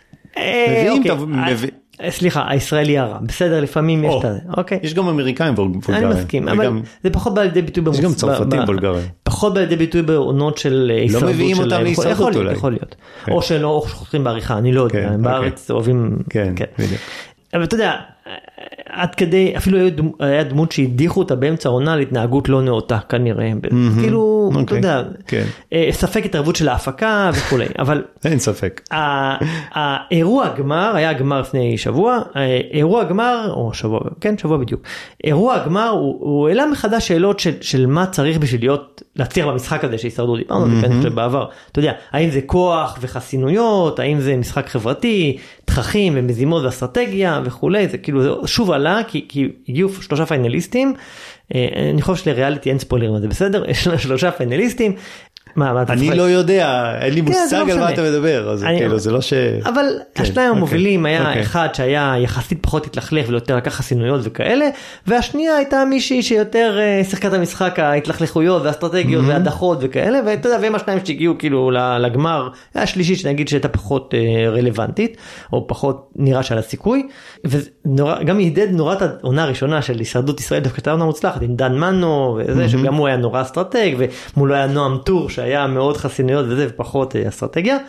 סליחה, הישראלי הרע, בסדר, לפעמים יש את זה, אוקיי. יש גם אמריקאים וולגרים. אני מסכים, אבל זה פחות בא לידי ביטוי יש גם צרפתים וולגרים. פחות בא לידי ביטוי בעונות של הישרדות. לא מביאים אותם להישרדות אולי. יכול להיות, או שלא חותכים בעריכה, אני לא יודע, בארץ אוהבים, כן, בדיוק. אבל אתה יודע, עד כדי, אפילו היה דמות שהדיחו אותה באמצע העונה להתנהגות לא נאותה כנראה, כאילו, אתה יודע, ספק התערבות של ההפקה וכו', אבל... אין ספק. האירוע הגמר, היה הגמר לפני שבוע, אירוע הגמר, או שבוע, כן, שבוע בדיוק, אירוע הגמר הוא העלה מחדש שאלות של מה צריך בשביל להיות, להצליח במשחק הזה שהישרדו, דיברנו על זה בעבר, אתה יודע, האם זה כוח וחסינויות, האם זה משחק חברתי, תככים ומזימות ואסטרטגיה וכו', זה כאילו, זה שוב עלה, כי, כי הגיעו שלושה פיינליסטים, אני חושב שלריאליטי אין ספוילרים, אז זה בסדר, יש שלושה פיינליסטים, מה, מה, אני לא יודע, אין לי מושג על מה אתה מדבר, אז כאילו זה לא ש... אבל השניים המובילים היה אחד שהיה יחסית פחות התלכלך ויותר לקח חסינויות וכאלה, והשנייה הייתה מישהי שיותר שיחקה את המשחק ההתלכלכויות והאסטרטגיות והדחות וכאלה, ואתה יודע, והם השניים שהגיעו כאילו לגמר, היה שלישית שנגיד שהייתה פחות רלוונטית, או פחות נראה שעל הסיכוי, וגם הידד נורא את העונה הראשונה של הישרדות ישראל, דווקא הייתה עונה מוצלחת, עם דן מנו וזה, שגם הוא היה נורא אסטרטג, ומולו היה נועם טור היה מאוד חסינויות וזה ופחות אסטרטגיה,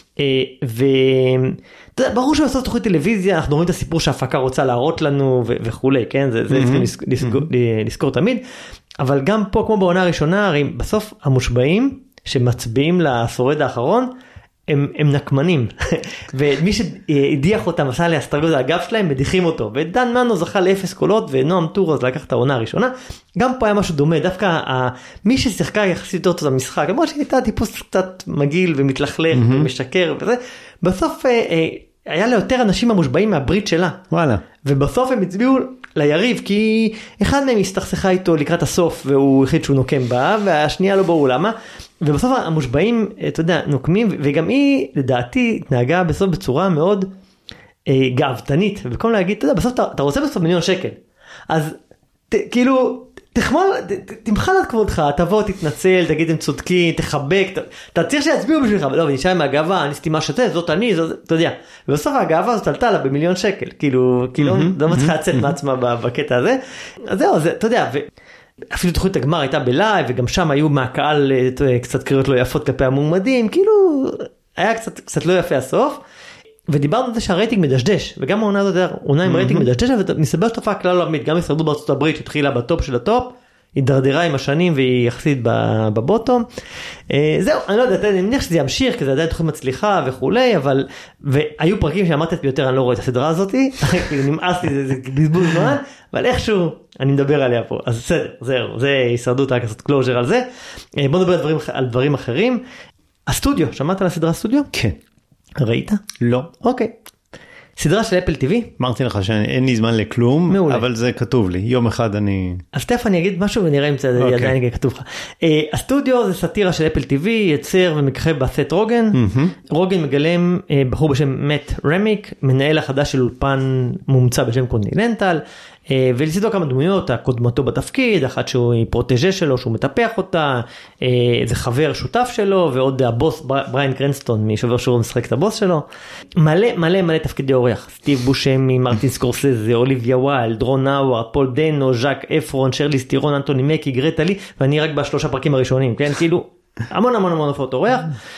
וברור שבסוף תוכנית טלוויזיה אנחנו רואים את הסיפור שההפקה רוצה להראות לנו וכולי, כן, זה צריכים לזכור תמיד, אבל גם פה כמו בעונה הראשונה, הרי בסוף המושבעים שמצביעים לשורד האחרון, הם, הם נקמנים, ומי שהדיח אותם, עשה לי אסטרטגיות על הגב שלהם, מדיחים אותו, ודן מנו זכה לאפס קולות, ונועם טור אז לקח את העונה הראשונה, גם פה היה משהו דומה, דווקא מי ששיחקה יחסית אותו במשחק, למרות שהייתה טיפוס קצת מגעיל ומתלכלך mm-hmm. ומשקר וזה, בסוף היה לה יותר אנשים המושבעים מהברית שלה, וואלה. ובסוף הם הצביעו ליריב, כי אחד מהם הסתכסכה איתו לקראת הסוף, והוא החליט שהוא נוקם בה, והשנייה לא ברור למה, ובסוף המושבעים, אתה יודע, נוקמים, וגם היא, לדעתי, התנהגה בסוף בצורה מאוד אה, גאוותנית, ובמקום להגיד, אתה יודע, בסוף אתה, אתה רוצה בסוף מיליון שקל, אז ת, כאילו, תחמול, תמחל את כבודך, תבוא, תתנצל, תגיד הם צודקים, תחבק, אתה צריך שיצביעו בשבילך, לא, ונשאר מהגאווה, אני סתימה שתה, זאת אני, אתה יודע, ובסוף הגאווה הזאת עלתה לה במיליון שקל, כאילו, לא מצליחה לצאת מעצמה בקטע הזה, אז זהו, אתה יודע, אפילו תוכנית הגמר הייתה בלייב, וגם שם היו מהקהל קצת קריאות לא יפות כלפי המועמדים, כאילו, היה קצת לא יפה הסוף, ודיברנו על זה שהרייטינג מדשדש, וגם העונה הזאת עונה עם רייטינג מדשדש, ומסתבר שתופעה כלל עולמית, גם הישרדות בארצות הברית שהתחילה בטופ של הטופ, היא דרדרה עם השנים והיא יחסית בבוטום. זהו, אני לא יודע, אני מניח שזה ימשיך, כי זה עדיין תוכנית מצליחה וכולי, אבל, והיו פרקים שאמרתי ביותר, אני לא רואה את הסדרה הזאת, נמאס לי, זה בזבוז זמן, אבל איכשהו אני מדבר עליה פה, אז בסדר, זהו, זה הישרדות, רק לעשות קלוז'ר על זה. בוא נדבר על דברים אחרים. הסטודיו, שמעת על הסדרה הסטודיו? כן. ראית? לא. אוקיי. סדרה של אפל טיווי. אמרתי לך שאין לי זמן לכלום, מעולה. אבל זה כתוב לי. יום אחד אני... אז תכף אני אגיד משהו ונראה אם זה okay. עדיין כתוב לך. Uh, הסטודיו זה סאטירה של אפל טיווי, יצר ומככב בסט רוגן. Mm-hmm. רוגן מגלם uh, בחור בשם מאט רמיק, מנהל החדש של אולפן מומצא בשם קונטיננטל, uh, ולצידו כמה דמויות, הקודמתו בתפקיד, אחת שהוא פרוטג'ה שלו, שהוא מטפח אותה, uh, זה חבר שותף שלו, ועוד הבוס בריין קרנסטון, משובר שהוא משחק את הבוס שלו. מלא מלא מלא תפקידי אורח, סטיב בושמי, מרטין סקורסזה, אוליביה ווילד, רון האווארד, פול דנו, ז'אק אפרון, שרלי סטירון, אנטוני מקי, גרטה לי, ואני רק בשלושה פרקים הראשונים, כן? כאילו, המון המון המון הופעות אורח.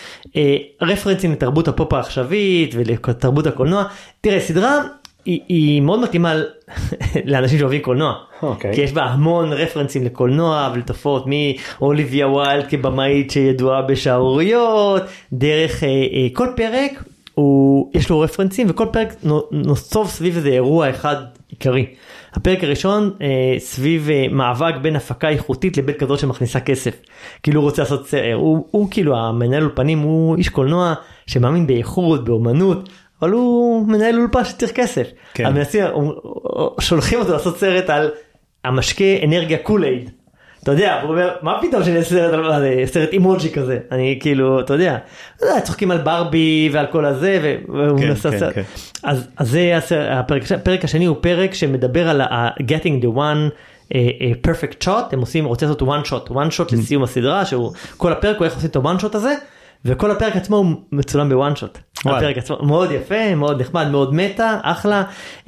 רפרנסים לתרבות הפופ העכשווית ולתרבות הקולנוע. תראה, סדרה היא, היא מאוד מתאימה לאנשים שאוהבים קולנוע. Okay. כי יש בה המון רפרנסים לקולנוע ולתופעות, מאוליביה ווילד כבמאית שידועה בשערוריות, דרך אה, אה, כל פרק, הוא, יש לו רפרנסים, וכל פרק נוסף סביב איזה אירוע אחד עיקרי. הפרק הראשון אה, סביב אה, מאבק בין הפקה איכותית לבין כזאת שמכניסה כסף. כאילו הוא רוצה לעשות סרט, הוא, הוא כאילו המנהל אולפנים, הוא איש קולנוע שמאמין באיכות, באומנות, אבל הוא מנהל אולפן שצריך כסף. כן. אז מנסים, שולחים אותו לעשות סרט על המשקה אנרגיה קולייד. אתה יודע, הוא אומר, מה פתאום שאני אעשה סרט אימוג'י כזה? אני כאילו, אתה יודע, צוחקים על ברבי ועל כל הזה, והוא מנסה סרט. אז זה הפרק השני, הוא פרק שמדבר על getting the one perfect shot, הם עושים, רוצים לעשות one shot, one shot לסיום הסדרה, כל הפרק הוא איך עושים את ה-one shot הזה, וכל הפרק עצמו הוא מצולם בוואן שוט. הפרק עצמו מאוד יפה, מאוד נחמד, מאוד מטה, אחלה.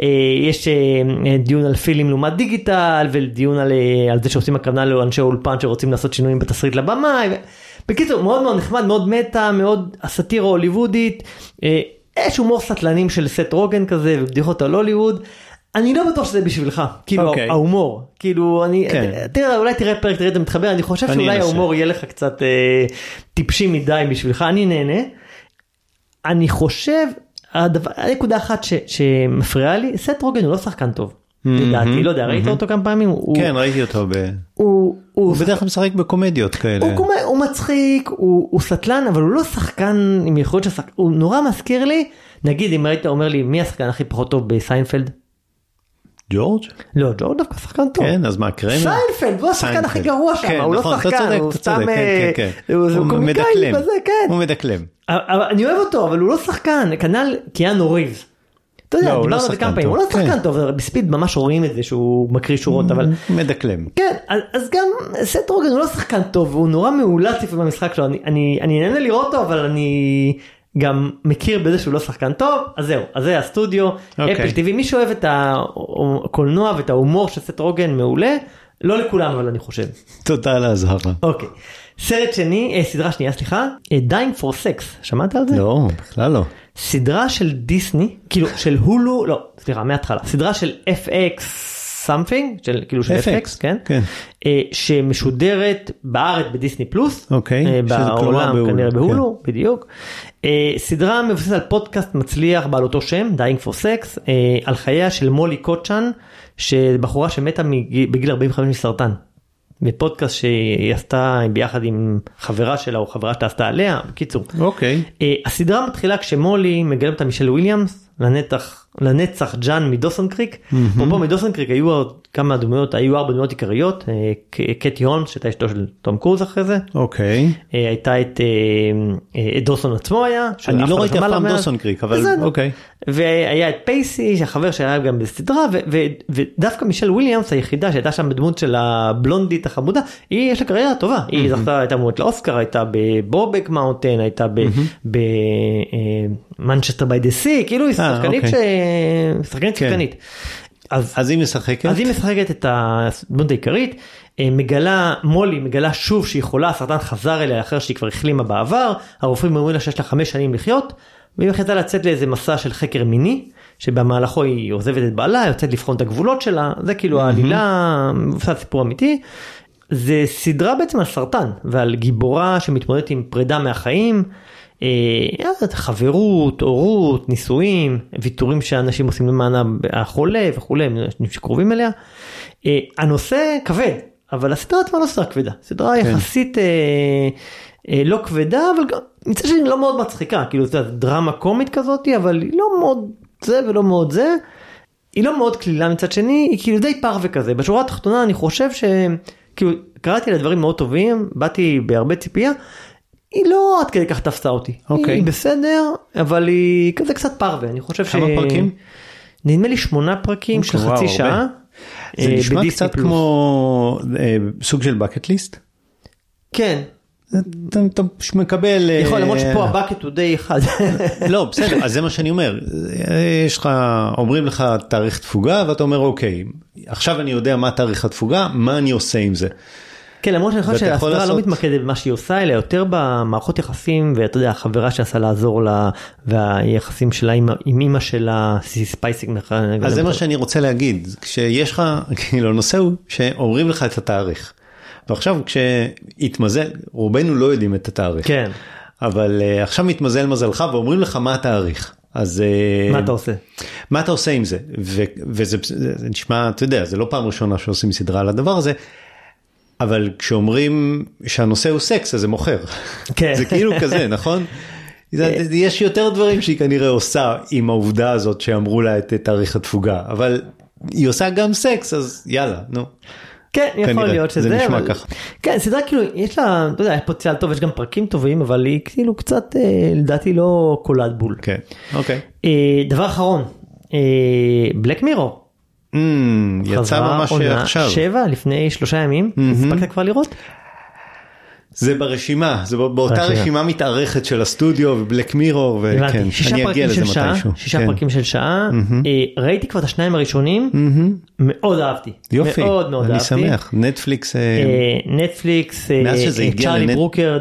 יש דיון על פילים לעומת דיגיטל, ודיון על, על זה שעושים הקרנה לאנשי אולפן שרוצים לעשות שינויים בתסריט לבמה. בקיצור, מאוד מאוד נחמד, מאוד מטה, מאוד הסאטירה הוליוודית. יש הומור סטלנים של סט רוגן כזה, ובדיחות על הוליווד. אני לא בטוח שזה בשבילך, כאילו okay. ההומור, כאילו אני, כן. תראה, אולי תראה פרק, תראה את המתחבר, אני חושב אני שאולי ההומור יהיה לך קצת אה, טיפשי מדי בשבילך, אני נהנה, אני חושב, הדבר, הנקודה אחת ש, שמפריעה לי, סט רוגן הוא לא שחקן טוב, mm-hmm, לדעתי, לא יודע, mm-hmm. ראית אותו כמה פעמים? כן, הוא, ראיתי אותו, ב... הוא, הוא, הוא בדרך כלל משחק בקומדיות כאלה. הוא, קומד, הוא מצחיק, הוא, הוא סטלן, אבל הוא לא שחקן עם יכולת ששחק, הוא נורא מזכיר לי, נגיד אם היית אומר לי, מי השחקן הכי פחות טוב בסיינפלד? ג'ורג'? לא, ג'ורג' דווקא שחקן טוב. כן, אז מה, קרמר? סיינפלד, הוא השחקן הכי גרוע שם, הוא לא שחקן, הוא סתם... הוא מדקלם, הוא מדקלם. אני אוהב אותו, אבל הוא לא שחקן, כנ"ל קיאנו ריבס. אתה יודע, דיברנו על זה כמה פעמים, הוא לא שחקן טוב, בספיד ממש רואים את זה שהוא מקריא שורות, אבל... מדקלם. כן, אז גם סט רוגן הוא לא שחקן טוב, הוא נורא מאולץ לפעמים במשחק שלו, אני נהנה לראות אותו, אבל אני... גם מכיר בזה שהוא לא שחקן טוב, אז זהו, אז זה הסטודיו, אפל טיווי, מי שאוהב את הקולנוע ואת ההומור של סט רוגן מעולה, לא לכולם אבל אני חושב. תודה על ההזהרה. אוקיי, סרט שני, סדרה שנייה סליחה, Dying for Sex, שמעת על זה? לא, בכלל לא. סדרה של דיסני, כאילו של הולו, לא, סליחה, מההתחלה, סדרה של אף אקס something, של, כאילו של אף אקס, כן? כן. שמשודרת בארץ בדיסני פלוס, אוקיי, בעולם כנראה בהולו, בדיוק. סדרה מבוססת על פודקאסט מצליח בעל אותו שם, Dying for Sex, על חייה של מולי קוצ'ן, שבחורה שמתה בגיל ארבעים וחמש מסרטן. בפודקאסט שהיא עשתה ביחד עם חברה שלה, או חברה שאתה עשתה עליה, בקיצור. אוקיי. הסדרה מתחילה כשמולי מגלם את מישל וויליאמס, לנצח, לנצח ג'אן מדוסון קריק. פה מדוסון קריק היו כמה דמויות, היו ארבע דמויות עיקריות, קטי הולמס, שהייתה אשתו של תום קרוז אחרי זה. אוקיי. הייתה את דוסון עצמו היה. אני לא ראיתי אף פעם דוסון קריק, אבל אוקיי. והיה את פייסי, שהחבר שהיה גם בסדרה, ודווקא מישל וויליאמס, היחידה שהייתה שם בדמות של הבלונדית החמודה, היא יש לה קריירה טובה. היא זכתה, הייתה מועמדת לאוסקר, הייתה בבורבק מאונטן, הייתה במנצ'סטר ביי דה סי, כאילו היא שחקנית שחקנית שחקנית. אז היא משחקת? אז היא משחקת את הדמות העיקרית, מגלה, מולי מגלה שוב שהיא חולה, הסרטן חזר אליה אחר שהיא כבר החלימה בעבר, הרופאים אומרים לה שיש לה חמש שנים לחיות, והיא מחליטה לצאת לאיזה מסע של חקר מיני, שבמהלכו היא עוזבת את בעלה, יוצאת לבחון את הגבולות שלה, זה כאילו העלילה, מבוסס סיפור אמיתי, זה סדרה בעצם על סרטן, ועל גיבורה שמתמודדת עם פרידה מהחיים, חברות, הורות, נישואים, ויתורים שאנשים עושים למען החולה וכו', אנשים שקרובים אליה. הנושא כבד, אבל הסדרה כבר לא סדרה כבדה, סדרה יחסית לא כבדה, אבל מצד שני לא מאוד מצחיקה, כאילו זה דרמה קומית כזאת, אבל היא לא מאוד זה ולא מאוד זה, היא לא מאוד כלילה מצד שני, היא כאילו די פרווה כזה. בשורה התחתונה אני חושב ש... כאילו קראתי לדברים מאוד טובים, באתי בהרבה ציפייה, היא לא עד כדי כך תפסה אותי. אוקיי. היא בסדר, אבל היא כזה קצת פרווה. אני חושב ש... כמה פרקים? נדמה לי שמונה פרקים של חצי שעה. זה נשמע קצת כמו סוג של בקט ליסט? כן. אתה מקבל... יכול, למרות שפה הבקט הוא די אחד. לא, בסדר, אז זה מה שאני אומר. יש לך, אומרים לך תאריך תפוגה, ואתה אומר, אוקיי, עכשיו אני יודע מה תאריך התפוגה, מה אני עושה עם זה. כן, למרות שאני חושב שהסדרה לא מתמקדת במה שהיא עושה, אלא יותר במערכות יחסים, ואתה יודע, החברה שעשה לעזור לה, והיחסים שלה עם אמא שלה, ספייסיק. אז זה מה שאני רוצה להגיד, כשיש לך, כאילו, הנושא הוא שאומרים לך את התאריך. ועכשיו כשהתמזל, רובנו לא יודעים את התאריך. כן. אבל uh, עכשיו מתמזל מזלך ואומרים לך מה התאריך. אז... Uh, מה אתה עושה? מה אתה עושה עם זה? ו- וזה זה נשמע, אתה יודע, זה לא פעם ראשונה שעושים סדרה על הדבר הזה, אבל כשאומרים שהנושא הוא סקס, אז זה מוכר. כן. זה כאילו כזה, נכון? יש יותר דברים שהיא כנראה עושה עם העובדה הזאת שאמרו לה את תאריך התפוגה, אבל היא עושה גם סקס, אז יאללה, נו. כן, יכול להיות שזה, זה נשמע ככה. כן, סדרה כאילו, יש לה, אתה יודע, יש פוטנציאל טוב, יש גם פרקים טובים, אבל היא כאילו קצת, לדעתי לא קולת בול. כן, אוקיי. דבר אחרון, בלק מירור. יצא ממש עכשיו. שבע, לפני שלושה ימים, הספקת כבר לראות? זה ברשימה, זה באותה רשימה מתארכת של הסטודיו ובלק מירור, וכן, אני אגיע לזה מתישהו. שישה פרקים של שעה, ראיתי כבר את השניים הראשונים, מאוד אהבתי. יופי, מאוד מאוד אני אהבתי. שמח, נטפליקס, נטפליקס, צ'ארלי ברוקר,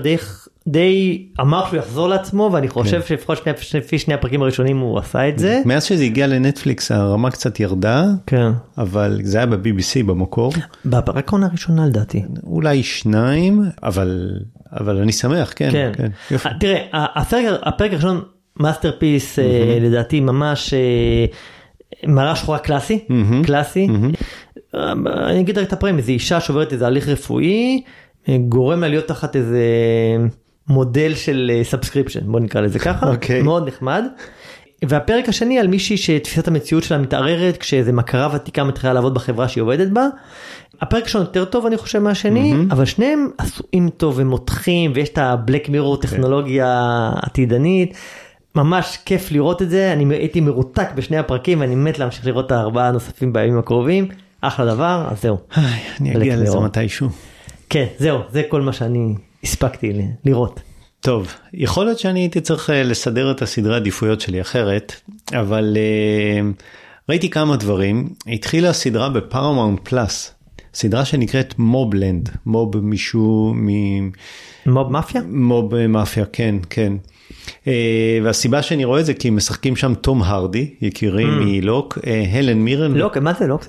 די אמר שהוא יחזור לעצמו, ואני חושב שלפחות לפי שני הפרקים הראשונים הוא עשה את זה. מאז שזה הגיע לנטפליקס הרמה קצת ירדה, אבל זה היה ב-בי בי סי במקור. בפרק העונה הראשונה לדעתי. אולי שניים, אבל אני שמח, כן. תראה, הפרק הראשון, מאסטרפיס, לדעתי ממש מראה שחורה קלאסי, קלאסי. אני אגיד רק את הפרמיה, זו אישה שעוברת איזה הליך רפואי, גורם לה להיות תחת איזה מודל של סאבסקריפשן, בוא נקרא לזה ככה, okay. מאוד נחמד. והפרק השני על מישהי שתפיסת המציאות שלה מתערערת, כשאיזה מכרה ותיקה מתחילה לעבוד בחברה שהיא עובדת בה. הפרק שלנו יותר טוב אני חושב מהשני, mm-hmm. אבל שניהם עשויים טוב ומותחים, ויש את הבלק מירור טכנולוגיה okay. עתידנית, ממש כיף לראות את זה, אני הייתי מרותק בשני הפרקים, ואני מת להמשיך לראות את הארבעה הנוספים בימים הקרובים, אחלה דבר, אז זהו. אני אגיע לזה מתישהו. כן, זהו, זה כל מה שאני הספקתי לראות. טוב, יכול להיות שאני הייתי צריך לסדר את הסדרי העדיפויות שלי אחרת, אבל uh, ראיתי כמה דברים. התחילה סדרה בפארמאונט פלאס, סדרה שנקראת מובלנד, מוב מישהו מ... מוב מאפיה? מוב מאפיה, כן, כן. Uh, והסיבה שאני רואה את זה, כי משחקים שם תום הרדי, יקירי mm. מלוק, uh, הלן מירן. לוק, מה זה לוק?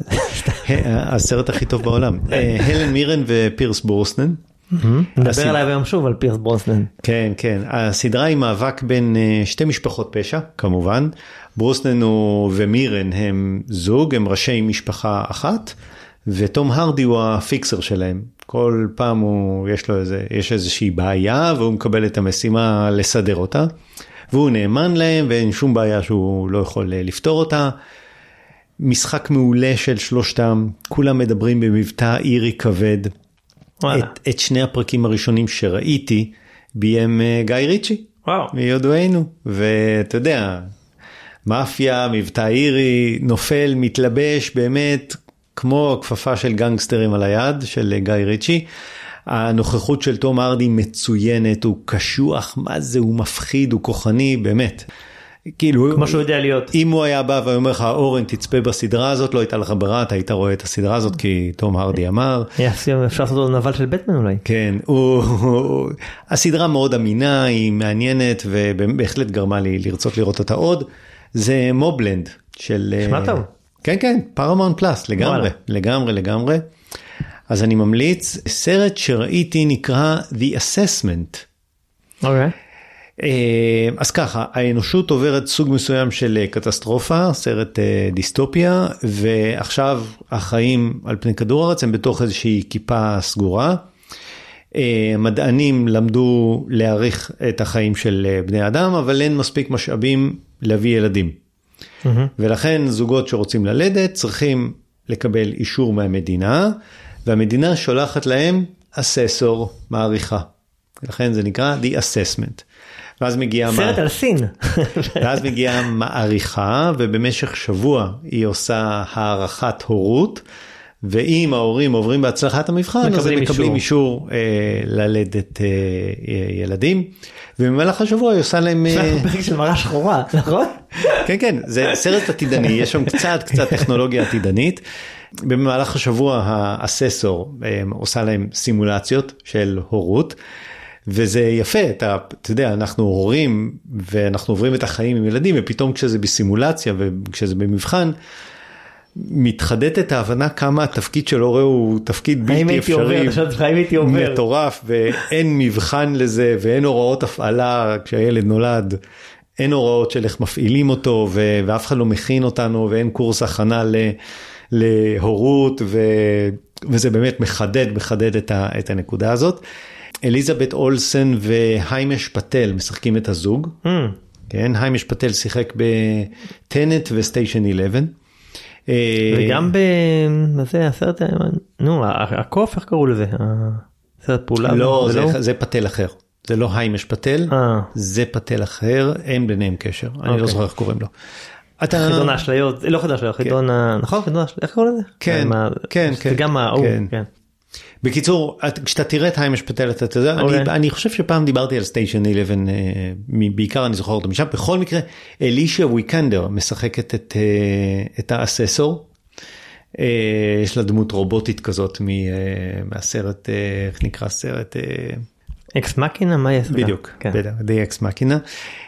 הסרט הכי טוב בעולם. uh, הלן מירן ופירס ברוסנן. נדבר עליי היום שוב על פירס ברוסנן. כן, כן. הסדרה היא מאבק בין שתי משפחות פשע, כמובן. ברוסנן ומירן הם זוג, הם ראשי משפחה אחת, ותום הרדי הוא הפיקסר שלהם. כל פעם הוא, יש לו איזה, יש איזושהי בעיה, והוא מקבל את המשימה לסדר אותה, והוא נאמן להם, ואין שום בעיה שהוא לא יכול לפתור אותה. משחק מעולה של שלושתם, כולם מדברים במבטא אירי כבד. את, את שני הפרקים הראשונים שראיתי, ביים גיא ריצ'י. וואו. מיודענו, ואתה יודע, מאפיה, מבטא אירי, נופל, מתלבש, באמת, כמו הכפפה של גנגסטרים על היד, של גיא ריצ'י. הנוכחות של תום הרדי מצוינת, הוא קשוח, מה זה, הוא מפחיד, הוא כוחני, באמת. כאילו, כמו שהוא יודע להיות. אם הוא היה בא ואומר לך, אורן, תצפה בסדרה הזאת, לא הייתה לך ברירה, אתה היית רואה את הסדרה הזאת, כי תום הרדי אמר. אפשר לעשות לו נבל של בטמן אולי. כן, הוא, הוא, הסדרה מאוד אמינה, היא מעניינת, ובהחלט גרמה לי לרצות לראות אותה עוד. זה מובלנד של... שמע טוב. כן, כן, פרמאונט פלאס, לגמרי, לגמרי, לגמרי. אז אני ממליץ, סרט שראיתי נקרא The Assessment. אוקיי. אז ככה, האנושות עוברת סוג מסוים של קטסטרופה, סרט דיסטופיה, ועכשיו החיים על פני כדור הארץ הם בתוך איזושהי כיפה סגורה. מדענים למדו להעריך את החיים של בני אדם, אבל אין מספיק משאבים להביא ילדים. Mm-hmm. ולכן זוגות שרוצים ללדת צריכים לקבל אישור מהמדינה, והמדינה שולחת להם אססור, מעריכה. לכן זה נקרא The Assessment. ואז מגיעה... סרט על סין. ואז מגיעה מעריכה, ובמשך שבוע היא עושה הערכת הורות, ואם ההורים עוברים בהצלחת המבחן, אז הם מקבלים אישור אה, ללדת אה, ילדים, ובמהלך השבוע היא עושה להם... זה פרק של מראה שחורה, נכון? כן, כן, זה סרט עתידני, יש שם קצת, קצת טכנולוגיה עתידנית. במהלך השבוע האססור אה, עושה להם סימולציות של הורות, וזה יפה, אתה, אתה יודע, אנחנו הורים, ואנחנו עוברים את החיים עם ילדים, ופתאום כשזה בסימולציה, וכשזה במבחן, מתחדדת ההבנה כמה התפקיד של הורה הוא תפקיד בלתי אפשרי, מטורף, ואין מבחן לזה, ואין הוראות הפעלה כשהילד נולד, אין הוראות של איך מפעילים אותו, ואף אחד לא מכין אותנו, ואין קורס הכנה להורות, וזה באמת מחדד, מחדד את הנקודה הזאת. אליזבת אולסן והיימש פטל משחקים את הזוג. Mm. כן, היימש פטל שיחק בטנט וסטיישן אחת עשרה. וגם ב... מה זה, הסרט, נו, הקוף, איך קראו לזה? הסרט פעולה? לא, זה, זה פטל אחר. זה לא היימש פטל, זה פטל אחר, אין ביניהם קשר. אני לא זוכר איך קוראים לו. חידון האשליות, לא חידון האשליות, חידון, נכון, חידון האשליות, איך קראו לזה? כן, כן, כן. וגם ההוא, כן. בקיצור, כשאתה תראה את היימש פטל, אתה יודע, אני, אני חושב שפעם דיברתי על סטיישן אחת עשרה, בעיקר אני זוכר אותו משם, בכל מקרה, אלישה ויקנדר משחקת את, את האססור, יש לה דמות רובוטית כזאת מהסרט, איך נקרא הסרט? אקס מקינה, מה יש? בדיוק, די אקס מקינה.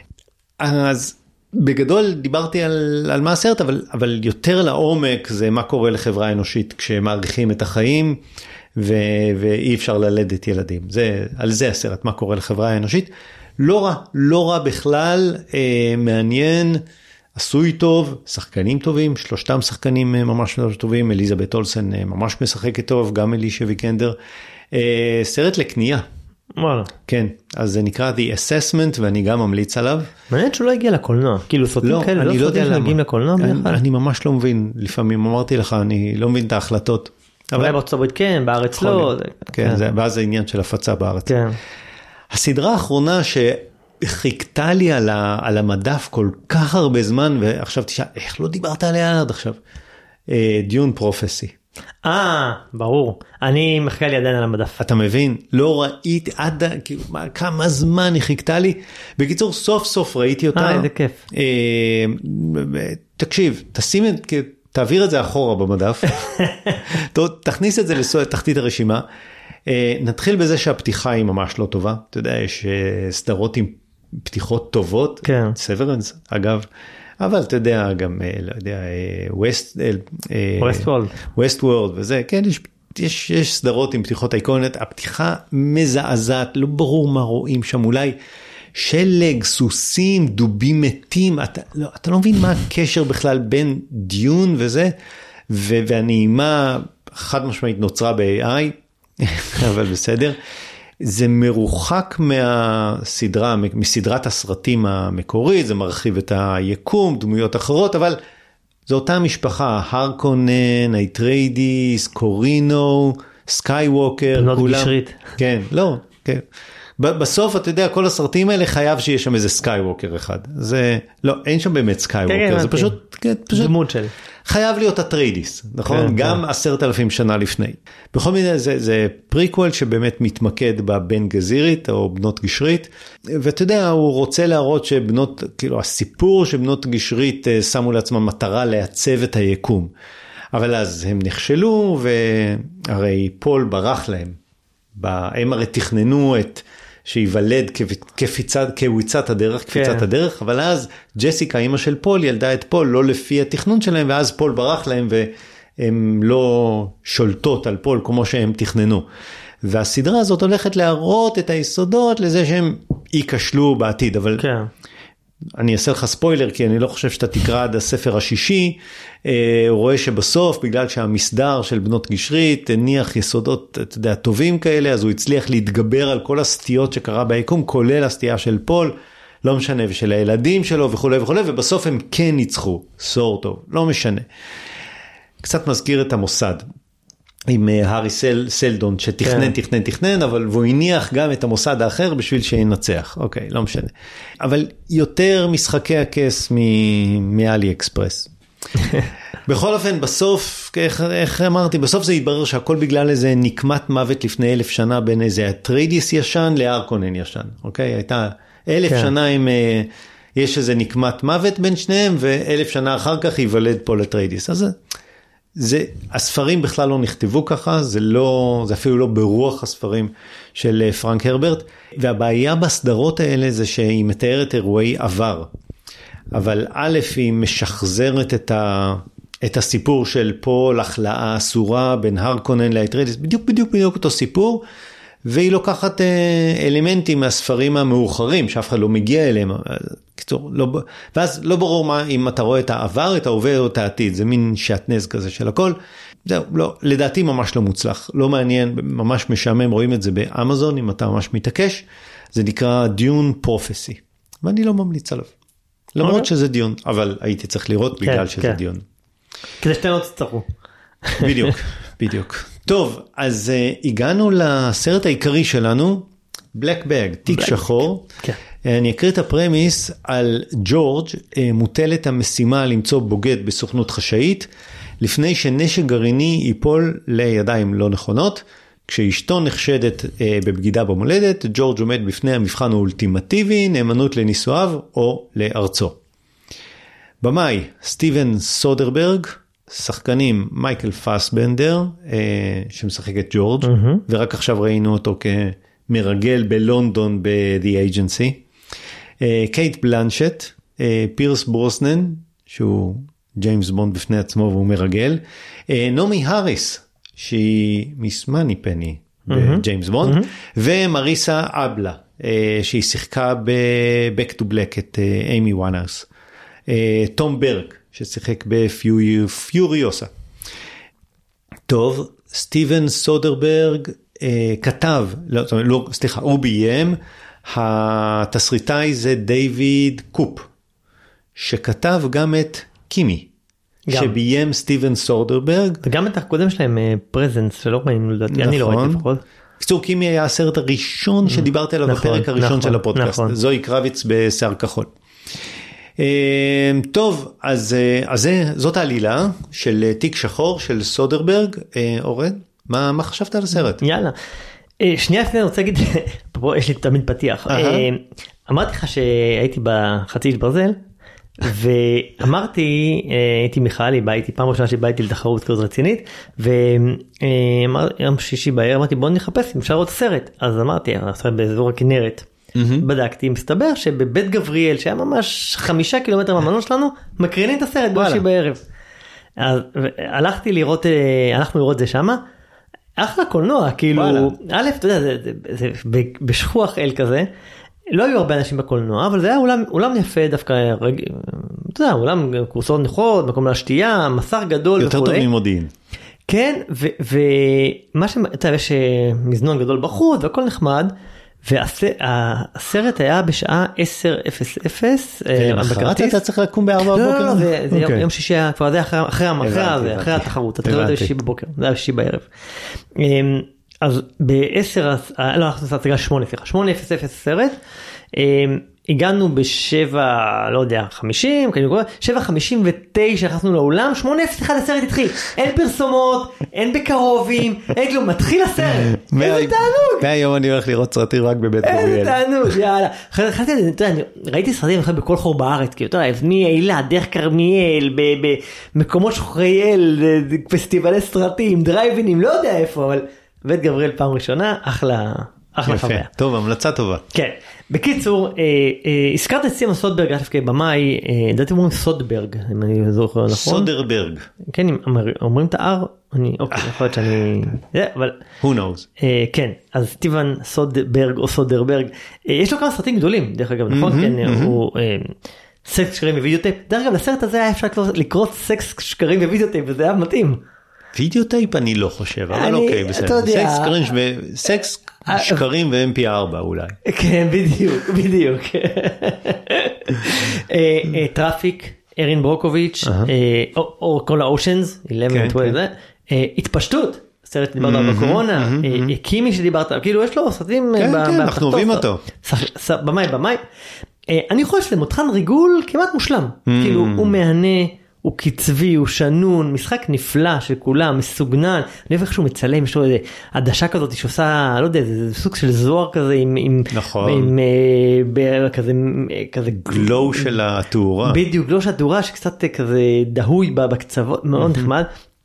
אז בגדול דיברתי על, על מה הסרט, אבל, אבל יותר לעומק זה מה קורה לחברה האנושית כשמעריכים את החיים, ו, ואי אפשר ללדת ילדים. זה, על זה הסרט, מה קורה לחברה האנושית. לא רע, לא רע בכלל, אה, מעניין, עשוי טוב, שחקנים טובים, שלושתם שחקנים ממש טובים, אליזבת אולסן ממש משחקת טוב, גם אלישה ויקנדר. אה, סרט לקנייה. וואלה. כן, אז זה נקרא The Assessment, ואני גם ממליץ עליו. מעניין שהוא לא הגיע לקולנוע, כאילו סרטים לא, כאלה, אני לא לא יודע סרטים שמגיעים לקולנוע אני, בכלל. אני ממש לא מבין, לפעמים אמרתי לך, אני לא מבין את ההחלטות. אולי בארצות הברית כן, בארץ לא. כן, זה, ואז זה עניין של הפצה בארץ. כן. הסדרה האחרונה שחיכתה לי על, ה, על המדף כל כך הרבה זמן, ועכשיו תשאל, איך לא דיברת עליה עד עכשיו? דיון פרופסי. אה, ברור. אני מחכה לי עדיין על המדף. אתה מבין? לא ראיתי עד, כאילו, כמה זמן היא חיכתה לי. בקיצור, סוף סוף ראיתי אותה. אה, איזה כיף. אה, תקשיב, תשים את, תעביר את זה אחורה במדף. תכניס את זה לתחתית הרשימה. אה, נתחיל בזה שהפתיחה היא ממש לא טובה. אתה יודע, יש סדרות עם פתיחות טובות. כן. סוורנס, אגב. אבל אתה יודע, גם, לא יודע, ווסט וורלד. ווסט וורלד וזה, כן, יש, יש, יש סדרות עם פתיחות אייקוניות, הפתיחה מזעזעת, לא ברור מה רואים שם, אולי שלג, סוסים, דובים מתים, אתה לא, אתה לא מבין מה הקשר בכלל בין דיון וזה, ו, והנעימה חד משמעית נוצרה ב-איי איי, אבל בסדר. זה מרוחק מהסדרה, מסדרת הסרטים המקורית, זה מרחיב את היקום, דמויות אחרות, אבל זו אותה משפחה, הרקונן, אייטריידיס, קורינו, סקייווקר, בנות גשרית. כן, לא, כן. בסוף, אתה יודע, כל הסרטים האלה חייב שיש שם איזה סקייווקר אחד. זה, לא, אין שם באמת סקייווקר, זה פשוט, פשוט, דמות של. חייב להיות הטריידיס, נכון? גם עשרת אלפים שנה לפני. בכל מיני, זה, זה פריקוול שבאמת מתמקד בבן גזירית, או בנות גשרית, ואתה יודע, הוא רוצה להראות שבנות, כאילו, הסיפור שבנות גשרית שמו לעצמם מטרה לעצב את היקום. אבל אז הם נכשלו, והרי פול ברח להם. הם הרי תכננו את, שיוולד כוויצת הדרך, קפיצת הדרך, אבל אז ג'סיקה, אמא של פול, ילדה את פול לא לפי התכנון שלהם, ואז פול ברח להם, והם לא שולטות על פול כמו שהם תכננו. והסדרה הזאת הולכת להראות את היסודות לזה שהם ייכשלו בעתיד, אבל אני אעשה לך ספוילר, כי אני לא חושב שאתה תקרא עד הספר השישי, הוא רואה שבסוף, בגלל שהמסדר של בנות גשרית, הניח יסודות, אתה יודע, טובים כאלה, אז הוא הצליח להתגבר על כל הסטיות שקרה ביקום, כולל הסטייה של פול, לא משנה, ושל הילדים שלו וכו' וכו', ובסוף הם כן ניצחו, סור טוב, לא משנה. קצת מזכיר את המוסד. עם הארי סל, סלדון שתכנן, כן. תכנן, תכנן, אבל הוא הניח גם את המוסד האחר בשביל שינצח. אוקיי, לא משנה. אבל יותר משחקי הכס מאלי אקספרס. בכל אופן, בסוף, איך, איך אמרתי, בסוף זה התברר שהכל בגלל איזה נקמת מוות לפני אלף שנה בין איזה הטריידיס ישן לארקונן ישן. אוקיי? הייתה אלף כן. שנה עם, יש איזה נקמת מוות בין שניהם, ואלף שנה אחר כך ייוולד פה לטריידיס. אז זה... זה, הספרים בכלל לא נכתבו ככה, זה לא, זה אפילו לא ברוח הספרים של פרנק הרברט, והבעיה בסדרות האלה זה שהיא מתארת אירועי עבר, אבל א' היא משחזרת את, ה, את הסיפור של פול, החלאה אסורה בין הרקונן לאייטריידיס, בדיוק בדיוק בדיוק אותו סיפור, והיא לוקחת אלמנטים מהספרים המאוחרים, שאף אחד לא מגיע אליהם, קיצור, לא, ואז לא ברור מה, אם אתה רואה את העבר, את ההווה או את העתיד, זה מין שעטנז כזה של הכל, זהו, לא, לדעתי ממש לא מוצלח, לא מעניין, ממש משעמם, רואים את זה באמזון, אם אתה ממש מתעקש, זה נקרא דיון פרופסי, ואני לא ממליץ עליו, למרות שזה דיון, אבל הייתי צריך לראות בגלל שזה דיון. כדי שאתם לא תצטרכו. בדיוק, בדיוק. טוב, אז uh, הגענו לסרט העיקרי שלנו, בלק בג, תיק שחור. כן. אני אקריא את הפרמיס על ג'ורג' uh, מוטלת המשימה למצוא בוגד בסוכנות חשאית, לפני שנשק גרעיני ייפול לידיים לא נכונות, כשאשתו נחשדת uh, בבגידה במולדת, ג'ורג' עומד בפני המבחן האולטימטיבי, נאמנות לנישואיו או לארצו. במאי, סטיבן סודרברג, שחקנים מייקל פאסבנדר, שמשחק את ג'ורג', mm-hmm. ורק עכשיו ראינו אותו כמרגל בלונדון ב-The Agency, קייט בלנשט, פירס ברוסנן, שהוא ג'יימס בונד בפני עצמו והוא מרגל, נעמי האריס, שהיא מיס מאני פני בג'יימס בונד, mm-hmm. ומריסה אבלה, שהיא שיחקה ב-Back to Black את אימי וואנרס, תום ברג, ששיחק בפיוריוסה. טוב, סטיבן סודרברג אה, כתב, לא, לא, סליחה, הוא ביים, התסריטאי זה דיוויד קופ, שכתב גם את קימי, גם. שביים סטיבן סודרברג. וגם את הקודם שלהם, פרזנס, שלא ראינו לדעתי, נכון. אני לא ראיתי לפחות. קצור, קימי היה הסרט הראשון שדיברתי עליו נכון, בפרק הראשון נכון, של הפודקאסט, נכון. זוהי קרביץ בשיער כחול. טוב, אז, אז זאת העלילה של תיק שחור של סודרברג. אורן, מה, מה חשבת על הסרט? יאללה. שנייה לפני אני רוצה להגיד, פה יש לי תמיד פתיח. אמרתי לך שהייתי בחצי איש ברזל, ואמרתי, הייתי מיכאלי, הייתי פעם ראשונה שבא איתי לתחרות כזאת רצינית, ויום שישי בערב אמרתי בוא נחפש אם אפשר לראות סרט. אז אמרתי, אני באזור הכנרת. Mm-hmm. בדקתי, מסתבר שבבית גבריאל, שהיה ממש חמישה קילומטר מהמלון שלנו, מקרינים את הסרט בראשי בערב. אז הלכתי לראות, הלכנו לראות זה שמה, אחלה קולנוע, כאילו, א', אתה יודע, זה, זה, זה, זה בשכוח אל כזה, לא היו הרבה אנשים בקולנוע, אבל זה היה אולם, אולם יפה דווקא, רג... אתה יודע, אולם קורסאות נוחות, מקום להשתייה, מסך גדול יותר טוב ממודיעין. כן, ומה ש... אתה יודע, יש מזנון גדול בחוץ, והכל נחמד, והסרט היה בשעה עשר אפס אפס. למחרת אתה צריך לקום בארבע בבוקר? לא, לא, זה יום שישי, כבר זה אחרי התחרות, אתה לא יודע שישי בבוקר, זה היה שישי בערב. אז בעשר, לא, אנחנו נעשה שמונה, סליחה, שמונה אפס אפס סרט, הגענו בשבע, לא יודע, חמישים, שבע חמישים ותשע, נכנסנו לאולם, שמונה אפס אחד הסרט התחיל, אין פרסומות, אין בקרובים, אין כלום, מתחיל הסרט, איזה תענוג. מהיום אני הולך לראות סרטים רק בבית גוריאל. איזה תענוג, יאללה. ראיתי סרטים בכל חור בארץ, כאילו, אתה יודע, מאילת, דרך כרמיאל, במקומות שוחרי אל, פסטיבלי סרטים, דרייבינים, לא יודע איפה, אבל בית גבריאל פעם ראשונה, אחלה. אחלה חוויה. טוב, המלצה טובה. כן. בקיצור, הזכרת את סימה סודברג, א' כבמאי, לדעתי אומרים סודברג, אם אני זוכר נכון. סודרברג. כן, אומרים את האר, אני, אוקיי, יכול להיות שאני, אבל... Who knows. כן, אז סטיבן סודברג או סודרברג, יש לו כמה סרטים גדולים, דרך אגב, נכון? כן, הוא סקס שקרים ווידאוטייפ, דרך אגב, לסרט הזה היה אפשר לקרוא סקס שקרים ווידאוטייפ, וזה היה מתאים. וידאוטייפ אני לא חושב, אבל אוקיי, בסדר. סקס שקרים ו-אם פי ארבע אולי. כן, בדיוק, בדיוק. טראפיק, ארין ברוקוביץ', או כל האושנס, אחת עשרה, שתים עשרה, התפשטות, סרט דיברת על בקורונה, קימי שדיברת, כאילו יש לו סרטים, כן, כן, אנחנו אוהבים אותו. במאי, במאי. אני חושב שלמותחן ריגול כמעט מושלם, כאילו הוא מהנה, הוא קצבי, הוא שנון, משחק נפלא של כולם, מסוגנן, אני אוהב איך שהוא מצלם, יש לו איזה עדשה כזאת שעושה, לא יודע, זה סוג של זוהר כזה, עם, נכון. עם, עם כזה, כזה גלו של התאורה. בדיוק, גלו של התאורה, שקצת כזה דהוי בקצוות, מאוד נחמד.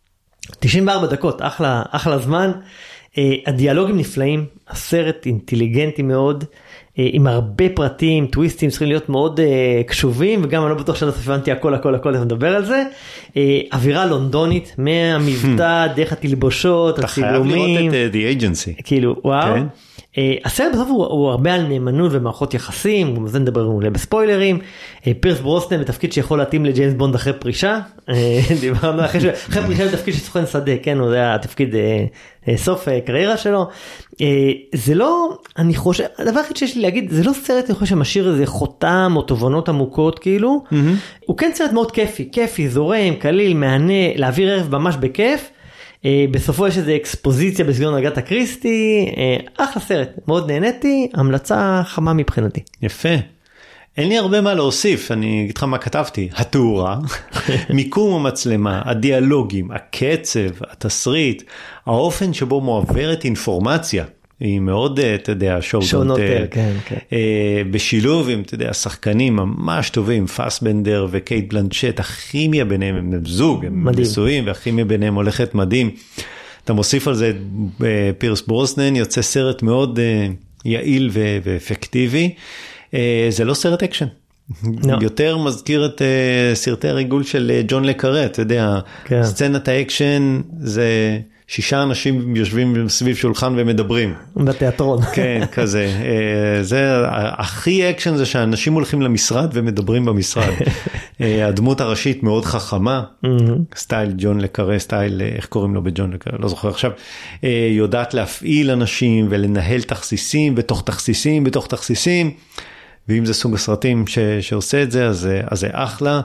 תשעים וארבע דקות, אחלה, אחלה זמן. הדיאלוגים נפלאים, הסרט אינטליגנטי מאוד, עם הרבה פרטים, טוויסטים, צריכים להיות מאוד uh, קשובים, וגם אני לא בטוח שאני הבנתי הכל, הכל, הכל, נדבר על זה. Uh, אווירה לונדונית, מהמבטא, דרך התלבושות, הצילומים. אתה חייב לראות את uh, The Agency. כאילו, וואו. כן. Uh, הסרט בסוף הוא, הוא הרבה על נאמנות ומערכות יחסים, וזה נדבר אולי בספוילרים. Uh, פירס ברוסנן בתפקיד שיכול להתאים לג'יימס בונד אחרי פרישה. Uh, דיברנו אחרי, אחרי פרישה בתפקיד שסוכן שדה, כן, זה היה התפקיד uh, uh, סוף uh, קריירה שלו. Uh, זה לא, אני חושב, הדבר הכי שיש לי להגיד, זה לא סרט, אני חושב שמשאיר איזה חותם או תובנות עמוקות כאילו. Mm-hmm. הוא כן סרט מאוד כיפי, כיפי, זורם, קליל, מענה, להעביר ערב ממש בכיף. בסופו יש איזו אקספוזיציה בסגנון אגתה קריסטי, אחלה סרט, מאוד נהניתי, המלצה חמה מבחינתי. יפה. אין לי הרבה מה להוסיף, אני אגיד לך מה כתבתי, התאורה, מיקום המצלמה, הדיאלוגים, הקצב, התסריט, האופן שבו מועברת אינפורמציה, היא מאוד, אתה יודע, שונות, כן, כן. בשילוב עם, אתה יודע, שחקנים ממש טובים, פסבנדר וקייט בלנצ'ט, הכימיה ביניהם, הם זוג, הם נשואים, והכימיה ביניהם הולכת מדהים. אתה מוסיף על זה את פירס ברוסנן, יוצא סרט מאוד יעיל ואפקטיבי. זה לא סרט אקשן. יותר מזכיר את סרטי הריגול של ג'ון לקארה, אתה יודע, סצנת האקשן זה... שישה אנשים יושבים סביב שולחן ומדברים. בתיאטרון. כן, כזה. זה, הכי אקשן זה שאנשים הולכים למשרד ומדברים במשרד. הדמות הראשית מאוד חכמה, סטייל ג'ון לקארה, סטייל, איך קוראים לו בג'ון לקארה, לא זוכר עכשיו, יודעת להפעיל אנשים ולנהל תכסיסים בתוך תכסיסים, בתוך תכסיסים, ואם זה סוג הסרטים ש, שעושה את זה, אז, אז זה אחלה.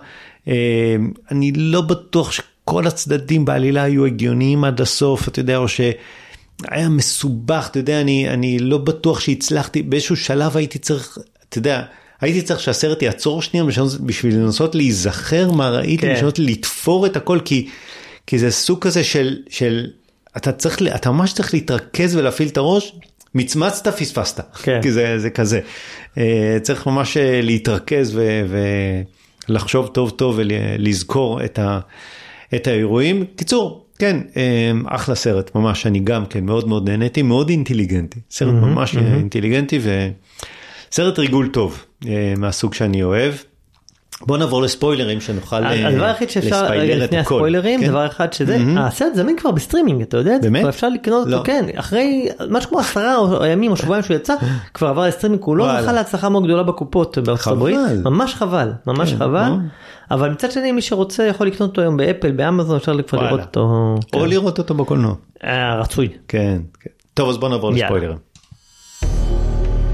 אני לא בטוח ש... כל הצדדים בעלילה היו הגיוניים עד הסוף, אתה יודע, או שהיה מסובך, אתה יודע, אני, אני לא בטוח שהצלחתי, באיזשהו שלב הייתי צריך, אתה יודע, הייתי צריך שהסרט יעצור שנייה, בשביל לנסות להיזכר מה ראיתי, כן. בשביל לתפור את הכל, כי, כי זה סוג כזה של, של, אתה צריך, אתה ממש צריך להתרכז ולהפעיל את הראש, מצמצת, פספסת, כן. כי זה, זה כזה. צריך ממש להתרכז ו, ולחשוב טוב טוב ולזכור את ה, את האירועים. קיצור, כן, אחלה סרט, ממש, אני גם כן מאוד מאוד נהניתי, מאוד אינטליגנטי, סרט mm-hmm, ממש mm-hmm. אינטליגנטי, וסרט ריגול טוב, מהסוג שאני אוהב. בוא נעבור לספוילרים שנוכל לספיילר את הכל. הדבר היחיד שאפשר לפני הספוילרים, דבר אחד שזה, הסרט זמין כבר בסטרימינג, אתה יודע? באמת? אפשר לקנות אותו, כן, אחרי משהו כמו עשרה ימים או שבועיים שהוא יצא, כבר עבר לסטרימינג, הוא לא זכה להצלחה מאוד גדולה בקופות בארצות הברית, ממש חבל, ממש חבל, אבל מצד שני מי שרוצה יכול לקנות אותו היום באפל, באמזון, אפשר כבר לראות אותו. או לראות אותו בקולנוע. רצוי. כן, טוב, אז בוא נעבור לספוילרים.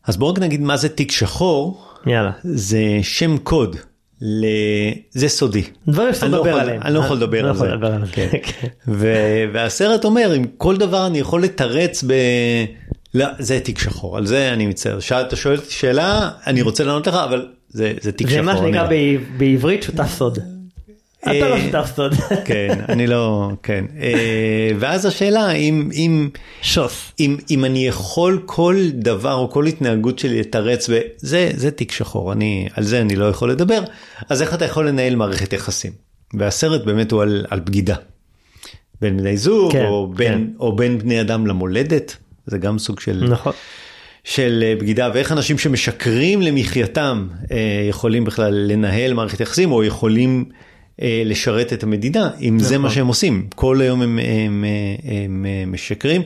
אז בואו רק נגיד מה זה תיק שחור. יאללה. זה שם קוד. זה סודי. דברים שאתה מדבר עליהם. אני לא יכול לדבר על זה. והסרט אומר, אם כל דבר אני יכול לתרץ ב... לא, זה תיק שחור, על זה אני מצטער. אתה שואל אותי שאלה, אני רוצה לענות לך, אבל זה תיק שחור. זה מה שנקרא בעברית שותף סוד. אתה לא שותף סוד. כן, אני לא, כן. ואז השאלה, אם... שוס. אם אני יכול כל דבר או כל התנהגות שלי לתרץ, זה תיק שחור, על זה אני לא יכול לדבר, אז איך אתה יכול לנהל מערכת יחסים? והסרט באמת הוא על בגידה. בין בני זוג, או בין בני אדם למולדת, זה גם סוג של... נכון. של בגידה, ואיך אנשים שמשקרים למחייתם יכולים בכלל לנהל מערכת יחסים, או יכולים לשרת את המדינה, אם זה מה שהם עושים. כל היום הם, הם, הם, הם משקרים,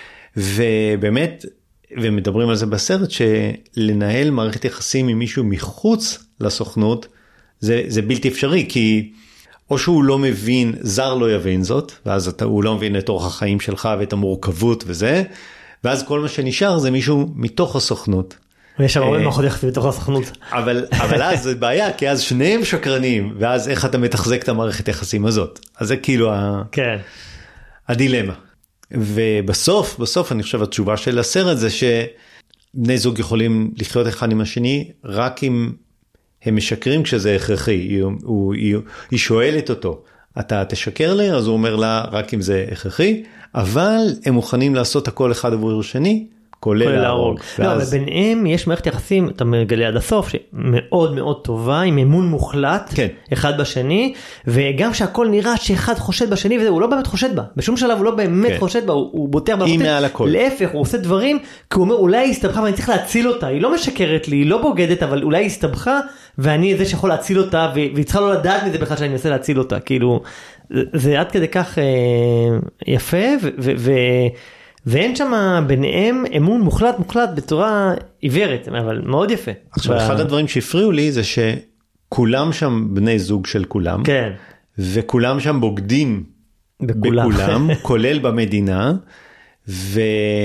ובאמת, ומדברים על זה בסרט, שלנהל מערכת יחסים עם מישהו מחוץ לסוכנות, זה, זה בלתי אפשרי, כי או שהוא לא מבין, זר לא יבין זאת, ואז אתה, הוא לא מבין את אורח החיים שלך, ואת המורכבות וזה, ואז כל מה שנשאר זה מישהו מתוך הסוכנות. ויש שם הרבה מערכות יחסים בתוך הסוכנות. אבל, אבל אז זה בעיה, כי אז שניהם שקרנים, ואז איך אתה מתחזק את המערכת יחסים הזאת. אז זה כאילו ה... כן. הדילמה. ובסוף, בסוף אני חושב התשובה של הסרט זה שבני זוג יכולים לחיות אחד עם השני, רק אם הם משקרים כשזה הכרחי. היא, הוא, היא, היא שואלת אותו, אתה תשקר לי? אז הוא אומר לה, רק אם זה הכרחי, אבל הם מוכנים לעשות הכל אחד עבור השני, כולל להרוג. לא, אבל ביניהם יש מערכת יחסים, אתה מגלה עד הסוף, שמאוד מאוד טובה, עם אמון מוחלט, אחד בשני, וגם שהכל נראה שאחד חושד בשני, וזה, הוא לא באמת חושד בה, בשום שלב הוא לא באמת חושד בה, הוא בוטח בה, להפך, הוא עושה דברים, כי הוא אומר, אולי היא הסתבכה, ואני צריך להציל אותה, היא לא משקרת לי, היא לא בוגדת, אבל אולי היא הסתבכה, ואני זה שיכול להציל אותה, והיא צריכה לא לדעת מזה בכלל שאני מנסה להציל אותה, כאילו, זה עד כדי כך יפה, ו... ואין שם ביניהם אמון מוחלט מוחלט בצורה עיוורת, אבל מאוד יפה. עכשיו, אחד הדברים שהפריעו לי זה שכולם שם בני זוג של כולם, כן. וכולם שם בוגדים בכולם, כולל במדינה, ו...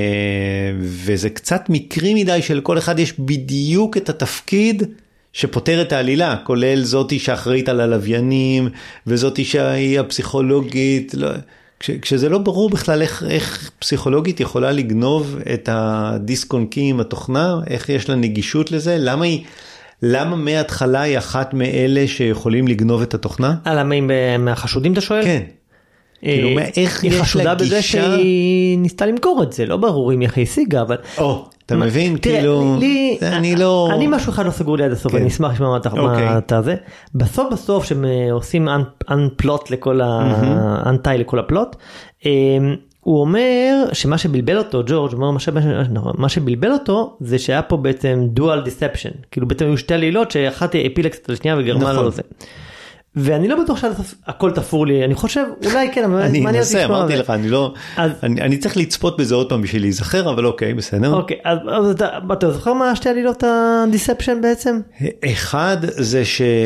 וזה קצת מקרי מדי שלכל אחד יש בדיוק את התפקיד שפותר את העלילה, כולל זאתי שאחראית על הלוויינים, וזאתי שהיא הפסיכולוגית, לא... כש, כשזה לא ברור בכלל איך, איך פסיכולוגית יכולה לגנוב את הדיסק-און-קי התוכנה, איך יש לה נגישות לזה, למה היא, למה מההתחלה היא אחת מאלה שיכולים לגנוב את התוכנה? למה היא מהחשודים אתה שואל? כן. כאילו, איך היא חשודה בזה שהיא ניסתה למכור את זה, לא ברור אם איך היא השיגה, אבל... או, אתה מבין? כאילו, אני לא... אני משהו אחד לא סגור לי עד הסוף, אני אשמח לשמוע מה אתה זה. בסוף בסוף, שעושים unplot לכל ה... untie לכל הפלוט, הוא אומר שמה שבלבל אותו, ג'ורג' אומר מה שבלבל אותו, זה שהיה פה בעצם dual deception, כאילו בעצם היו שתי עלילות, שאחת הפילה קצת לשנייה וגרמה לו לזה. ואני לא בטוח שהכל תפור לי, אני חושב, אולי כן, אני אנסה, אמרתי לך, אני לא, אני צריך לצפות בזה עוד פעם בשביל להיזכר, אבל אוקיי, בסדר. אוקיי, אז אתה זוכר מה שתי עלילות הדיספשן בעצם? אחד זה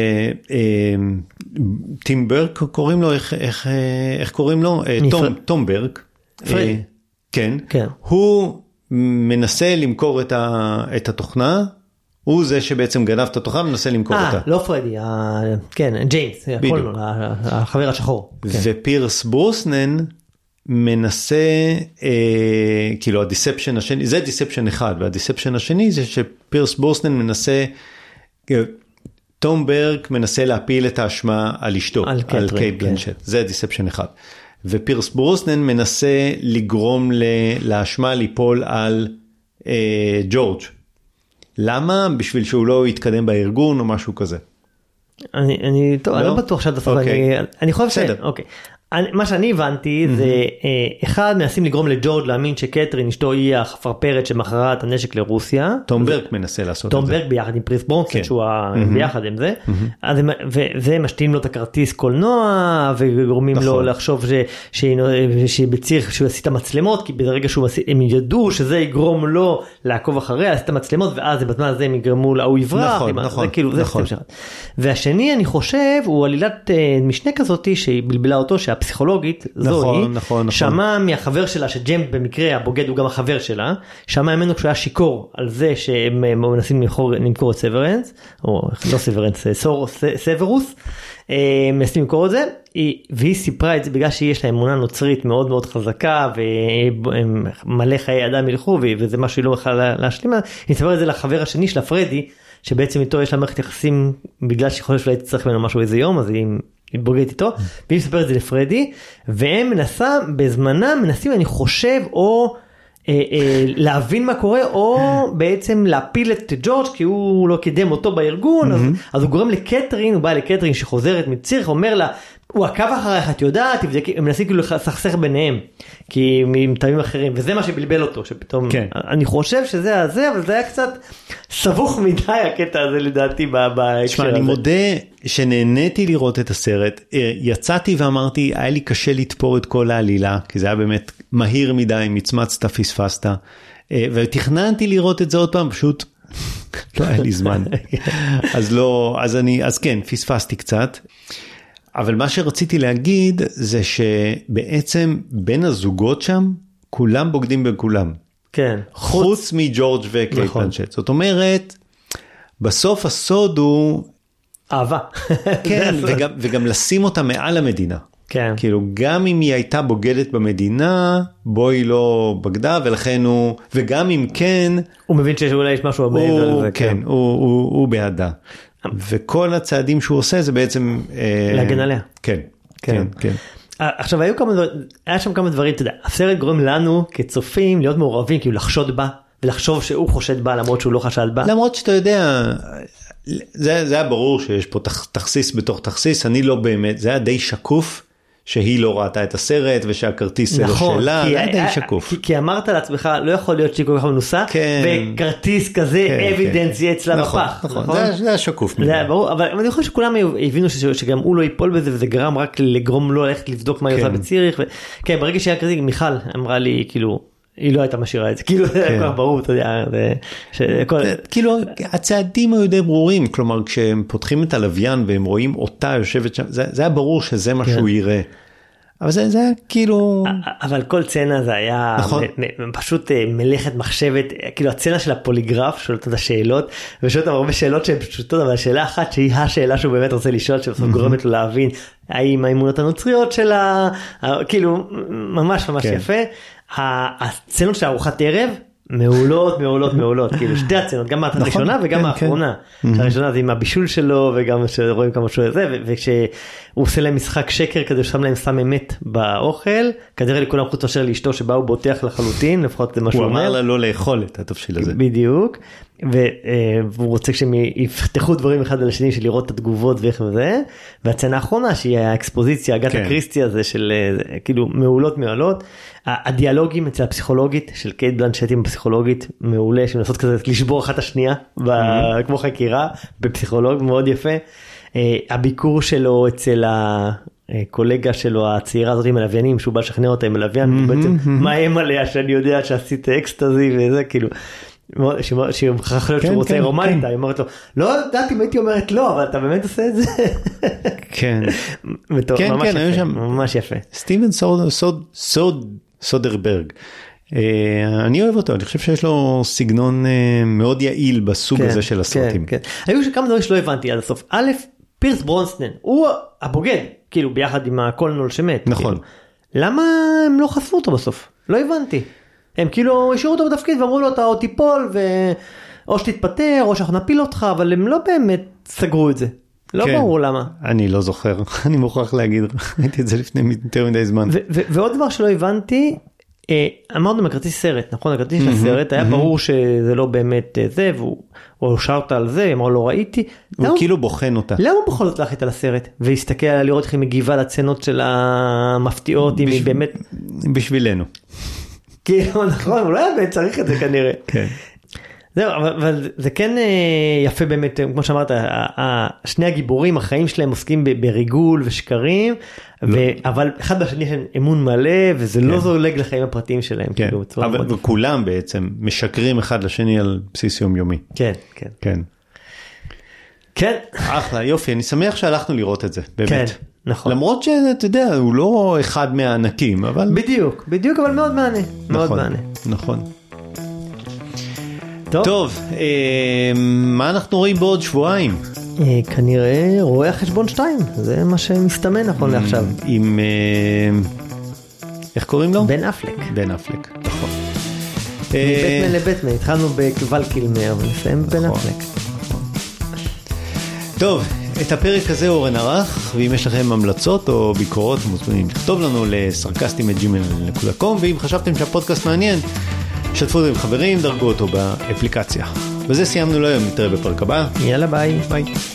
שטים ברק קוראים לו, איך קוראים לו? תום ברק. כן. הוא מנסה למכור את התוכנה, הוא זה שבעצם גנב את התוכנה ומנסה למכור אותה. אה, לא פרדי, כן, ג'יימס, החבר השחור. ופירס ברוסנן מנסה, כאילו הדיספשן השני, זה דיספשן אחד, והדיספשן השני זה שפירס ברוסנן מנסה, תום ברק מנסה להפיל את האשמה על אשתו, על קייט בלנשט, זה דיספשן אחד. ופירס ברוסנן מנסה לגרום לאשמה ליפול על ג'ורג'. למה? בשביל שהוא לא יתקדם בארגון או משהו כזה. אני, אני, טוב, אני לא בטוח שאתה סוף, אני, אני חושב ש... אוקיי. מה שאני הבנתי זה, אחד, מנסים לגרום לג'ורג' להאמין שקטרין אשתו היא החפרפרת שמכרה את הנשק לרוסיה. תום ברק מנסה לעשות את זה. תום ברק ביחד עם פריס ברוסנן, שהוא ביחד עם זה. וזה משתים לו את הכרטיס קולנוע, וגורמים לו לחשוב שבצריך שהוא יעשי את המצלמות, כי ברגע שהם ידעו שזה יגרום לו לעקוב אחריה, יעשי את המצלמות, ואז בזמן הזה הם יגרמו לה, הוא יברח. נכון, נכון. והשני, אני חושב, הוא עלילת משנה כזאת, שהיא בלבלה אותו, הפסיכולוגית, זוהי, שמע מהחבר שלה, שג'יימס במקרה הבוגד הוא גם החבר שלה, שמע ממנו כשהוא היה שיקור על זה שהם מנסים למכור את סוורנס, או לא סוורנס, סוורוס, מנסים למכור את זה, והיא סיפרה את זה בגלל שיש לה אמונה נוצרית מאוד מאוד חזקה, ומלא חיי אדם ילכו, וזה משהו שהיא לא יכולה להשלים, היא סיפרה את זה לחבר השני שלה, פרדי, שבעצם איתו יש לה מערכת יחסים, בגלל שהיא חושבת שאולי תצטרך ממנו משהו איזה יום, אז היא בוגדת איתו, והיא מספרת את זה לפרדי, והם מנסה, בזמנם מנסים, אני חושב, או אה, אה, להבין מה קורה, או בעצם להפיל את ג'ורג', כי הוא לא קידם אותו בארגון, אז, אז הוא גורם לקטרין, הוא בא לקטרין שחוזרת מצירך, אומר לה, הוא עקב אחריך, את יודעת, הם מנסים כאילו לסכסך ביניהם, כי מטעמים אחרים, וזה מה שבלבל אותו, שפתאום, כן. אני חושב שזה הזה, אבל זה היה קצת סבוך מדי הקטע הזה לדעתי בהקשר שמה, הזה. אני מודה שנהניתי לראות את הסרט, יצאתי ואמרתי, היה לי קשה לתפור את כל העלילה, כי זה היה באמת מהיר מדי, מצמצת, פספסת, ותכננתי לראות את זה עוד פעם, פשוט לא היה לי זמן. אז לא, אז אני, אז כן, פספסתי קצת. אבל מה שרציתי להגיד זה שבעצם בין הזוגות שם, כולם בוגדים בכולם. כן. חוץ מג'ורג' וקייט בלנשט. זאת אומרת, בסוף הסוד הוא... אהבה. כן, וגם, וגם לשים אותה מעל המדינה. כן. כאילו, גם אם היא הייתה בוגדת במדינה, בו היא לא בגדה, ולכן הוא... וגם אם כן... הוא מבין שאולי יש משהו מעבר לזה. כן, הוא, הוא, הוא בעדה. וכל הצעדים שהוא עושה זה בעצם... להגן עליה. כן, כן, כן. עכשיו, היו כמה, היה שם כמה דברים, אתה יודע, הסרט גורם לנו כצופים להיות מעורבים, כאילו לחשוד בה, ולחשוב שהוא חושד בה, למרות שהוא לא חשד בה. למרות שאתה יודע, זה, זה היה ברור שיש פה תכסיס בתוך תכסיס, אני לא באמת, זה היה די שקוף, שהיא לא ראתה את הסרט, ושהכרטיס זה נכון, לא שלה, כי, זה היה די שקוף. כי, כי אמרת לעצמך, לא יכול להיות שהיא כל כך מנוסה, כן, וכרטיס כזה, כן, אבידנס כן. יהיה אצלה נכון, בפח. נכון, נכון? זה, זה היה שקוף. זה היה ברור, אבל אני חושב שכולם הבינו ש, שגם הוא לא ייפול בזה, וזה גרם רק לגרום לו ללכת לבדוק מה היא עושה בציריך, ו... כן, ברגע שהיה כרטיס, מיכל אמרה לי, כאילו, היא לא הייתה משאירה את זה, כאילו זה היה כל כך ברור, אתה יודע, כאילו הצעדים היו די ברורים, כלומר כשהם פותחים את הלוויין והם רואים אותה יושבת שם, זה היה ברור שזה מה שהוא יראה. אבל זה, זה היה כאילו... אבל כל צנה זה היה נכון. מ- פשוט מלאכת מחשבת, כאילו הצנה של הפוליגרף, שואלת את השאלות, ושואלת הרבה שאלות שהן פשוטות, אבל השאלה אחת שהיא השאלה שהוא באמת רוצה לשאול, שבסוף גורמת לו להבין, האם האמונות הנוצריות שלה, כאילו ממש ממש כן. יפה. הצנות של ארוחת ערב, מעולות, מעולות, מעולות, כאילו שתי הצנות, גם הראשונה וגם האחרונה. הראשונה זה עם הבישול שלו, וגם שרואים כמה שהוא זה, וכשהוא עושה להם משחק שקר, כזה שם להם שם אמת באוכל, כנראה לכולם חוץ מאשר לאשתו, שבה הוא בוטח לחלוטין, לפחות זה מה שהוא אומר. הוא אמר לה לא לאכול את התבשיל הזה. בדיוק, והוא רוצה שהם יפתחו דברים אחד על השני, של לראות את התגובות ואיך וזה, והצנה האחרונה, שהיא האקספוזיציה, אגתה קריסטי הזה, של כאילו מעולות מעולות, הדיאלוגים אצל הפסיכולוגית, של קייט בלנשט עם הפסיכולוגית, מעולה, שמנסות כזה לשבור אחת השנייה, כמו חקירה, בפסיכולוג, מאוד יפה. הביקור שלו אצל הקולגה שלו, הצעירה הזאת עם הלוויינים, שהוא בא לשכנע אותה עם הלוויין, בעצם מאיים עליה שאני יודע שעשית אקסטזי וזה, כאילו, שהיא מוכרח להיות שהוא רוצה רומנטה, היא אומרת לו, לא יודעת אם הייתי אומרת לא, אבל אתה באמת עושה את זה. כן, כן, כן, ממש יפה. סטיבן סודרברג, אני אוהב אותו, אני חושב שיש לו סגנון מאוד יעיל בסוג הזה של הסרטים. היו כמה דברים שלא הבנתי עד הסוף. א', פירס ברונסנן, הוא הבוגד, כאילו ביחד עם הקולנול שמת. נכון. למה הם לא חשפו אותו בסוף? לא הבנתי. הם כאילו השאירו אותו בתפקיד ואמרו לו אתה או תיפול או שתתפטר או שאנחנו נפיל אותך, אבל הם לא באמת סגרו את זה. לא ברור למה. אני לא זוכר, אני מוכרח להגיד, ראיתי את זה לפני יותר מדי זמן. ועוד דבר שלא הבנתי, אמרנו מכרטיס סרט, נכון? הכרטיס לסרט, היה ברור שזה לא באמת זה, והוא שרת על זה, אמר לא ראיתי. הוא כאילו בוחן אותה. למה הוא בכל זאת להחליט על הסרט? והסתכל על לראות איך היא מגיבה לצנות של המפתיעות, אם היא באמת... בשבילנו. כאילו, נכון, אולי באמת צריך את זה כנראה. כן. זהו, אבל זה כן יפה באמת, כמו שאמרת, שני הגיבורים, החיים שלהם עוסקים בריגול ושקרים, אבל אחד בשני יש אמון מלא, וזה לא זולג לחיים הפרטיים שלהם. וכולם בעצם משקרים אחד לשני על בסיס יומיומי. כן, כן. כן. כן. אחלה, יופי, אני שמח שהלכנו לראות את זה, באמת. כן, נכון. למרות שאתה יודע, הוא לא אחד מהענקים, אבל... בדיוק, בדיוק, אבל מאוד מענה. מאוד נכון, מענה. נכון. טוב. טוב, אה, מה אנחנו רואים בעוד שבועיים? אה, כנראה רואה החשבון שתיים, זה מה שמסתמן נכון לעכשיו. עם... אה, איך קוראים לו? בן אפלק. בן אפלק, נכון. מבטמן לבטמן, התחלנו בקבל קילמר, ונסיים בן אפלק. טוב, את הפרק הזה אורן ערך, ואם יש לכם המלצות או ביקורות, מוזמנים לכתוב לנו לסרקסטים את ג'ימייל דוט קום, ואם חשבתם שהפודקאסט מעניין, שתפו אותו עם חברים, דרגו אותו באפליקציה. וזה סיימנו להיום, נתראה בפרק הבא. יאללה ביי. ביי.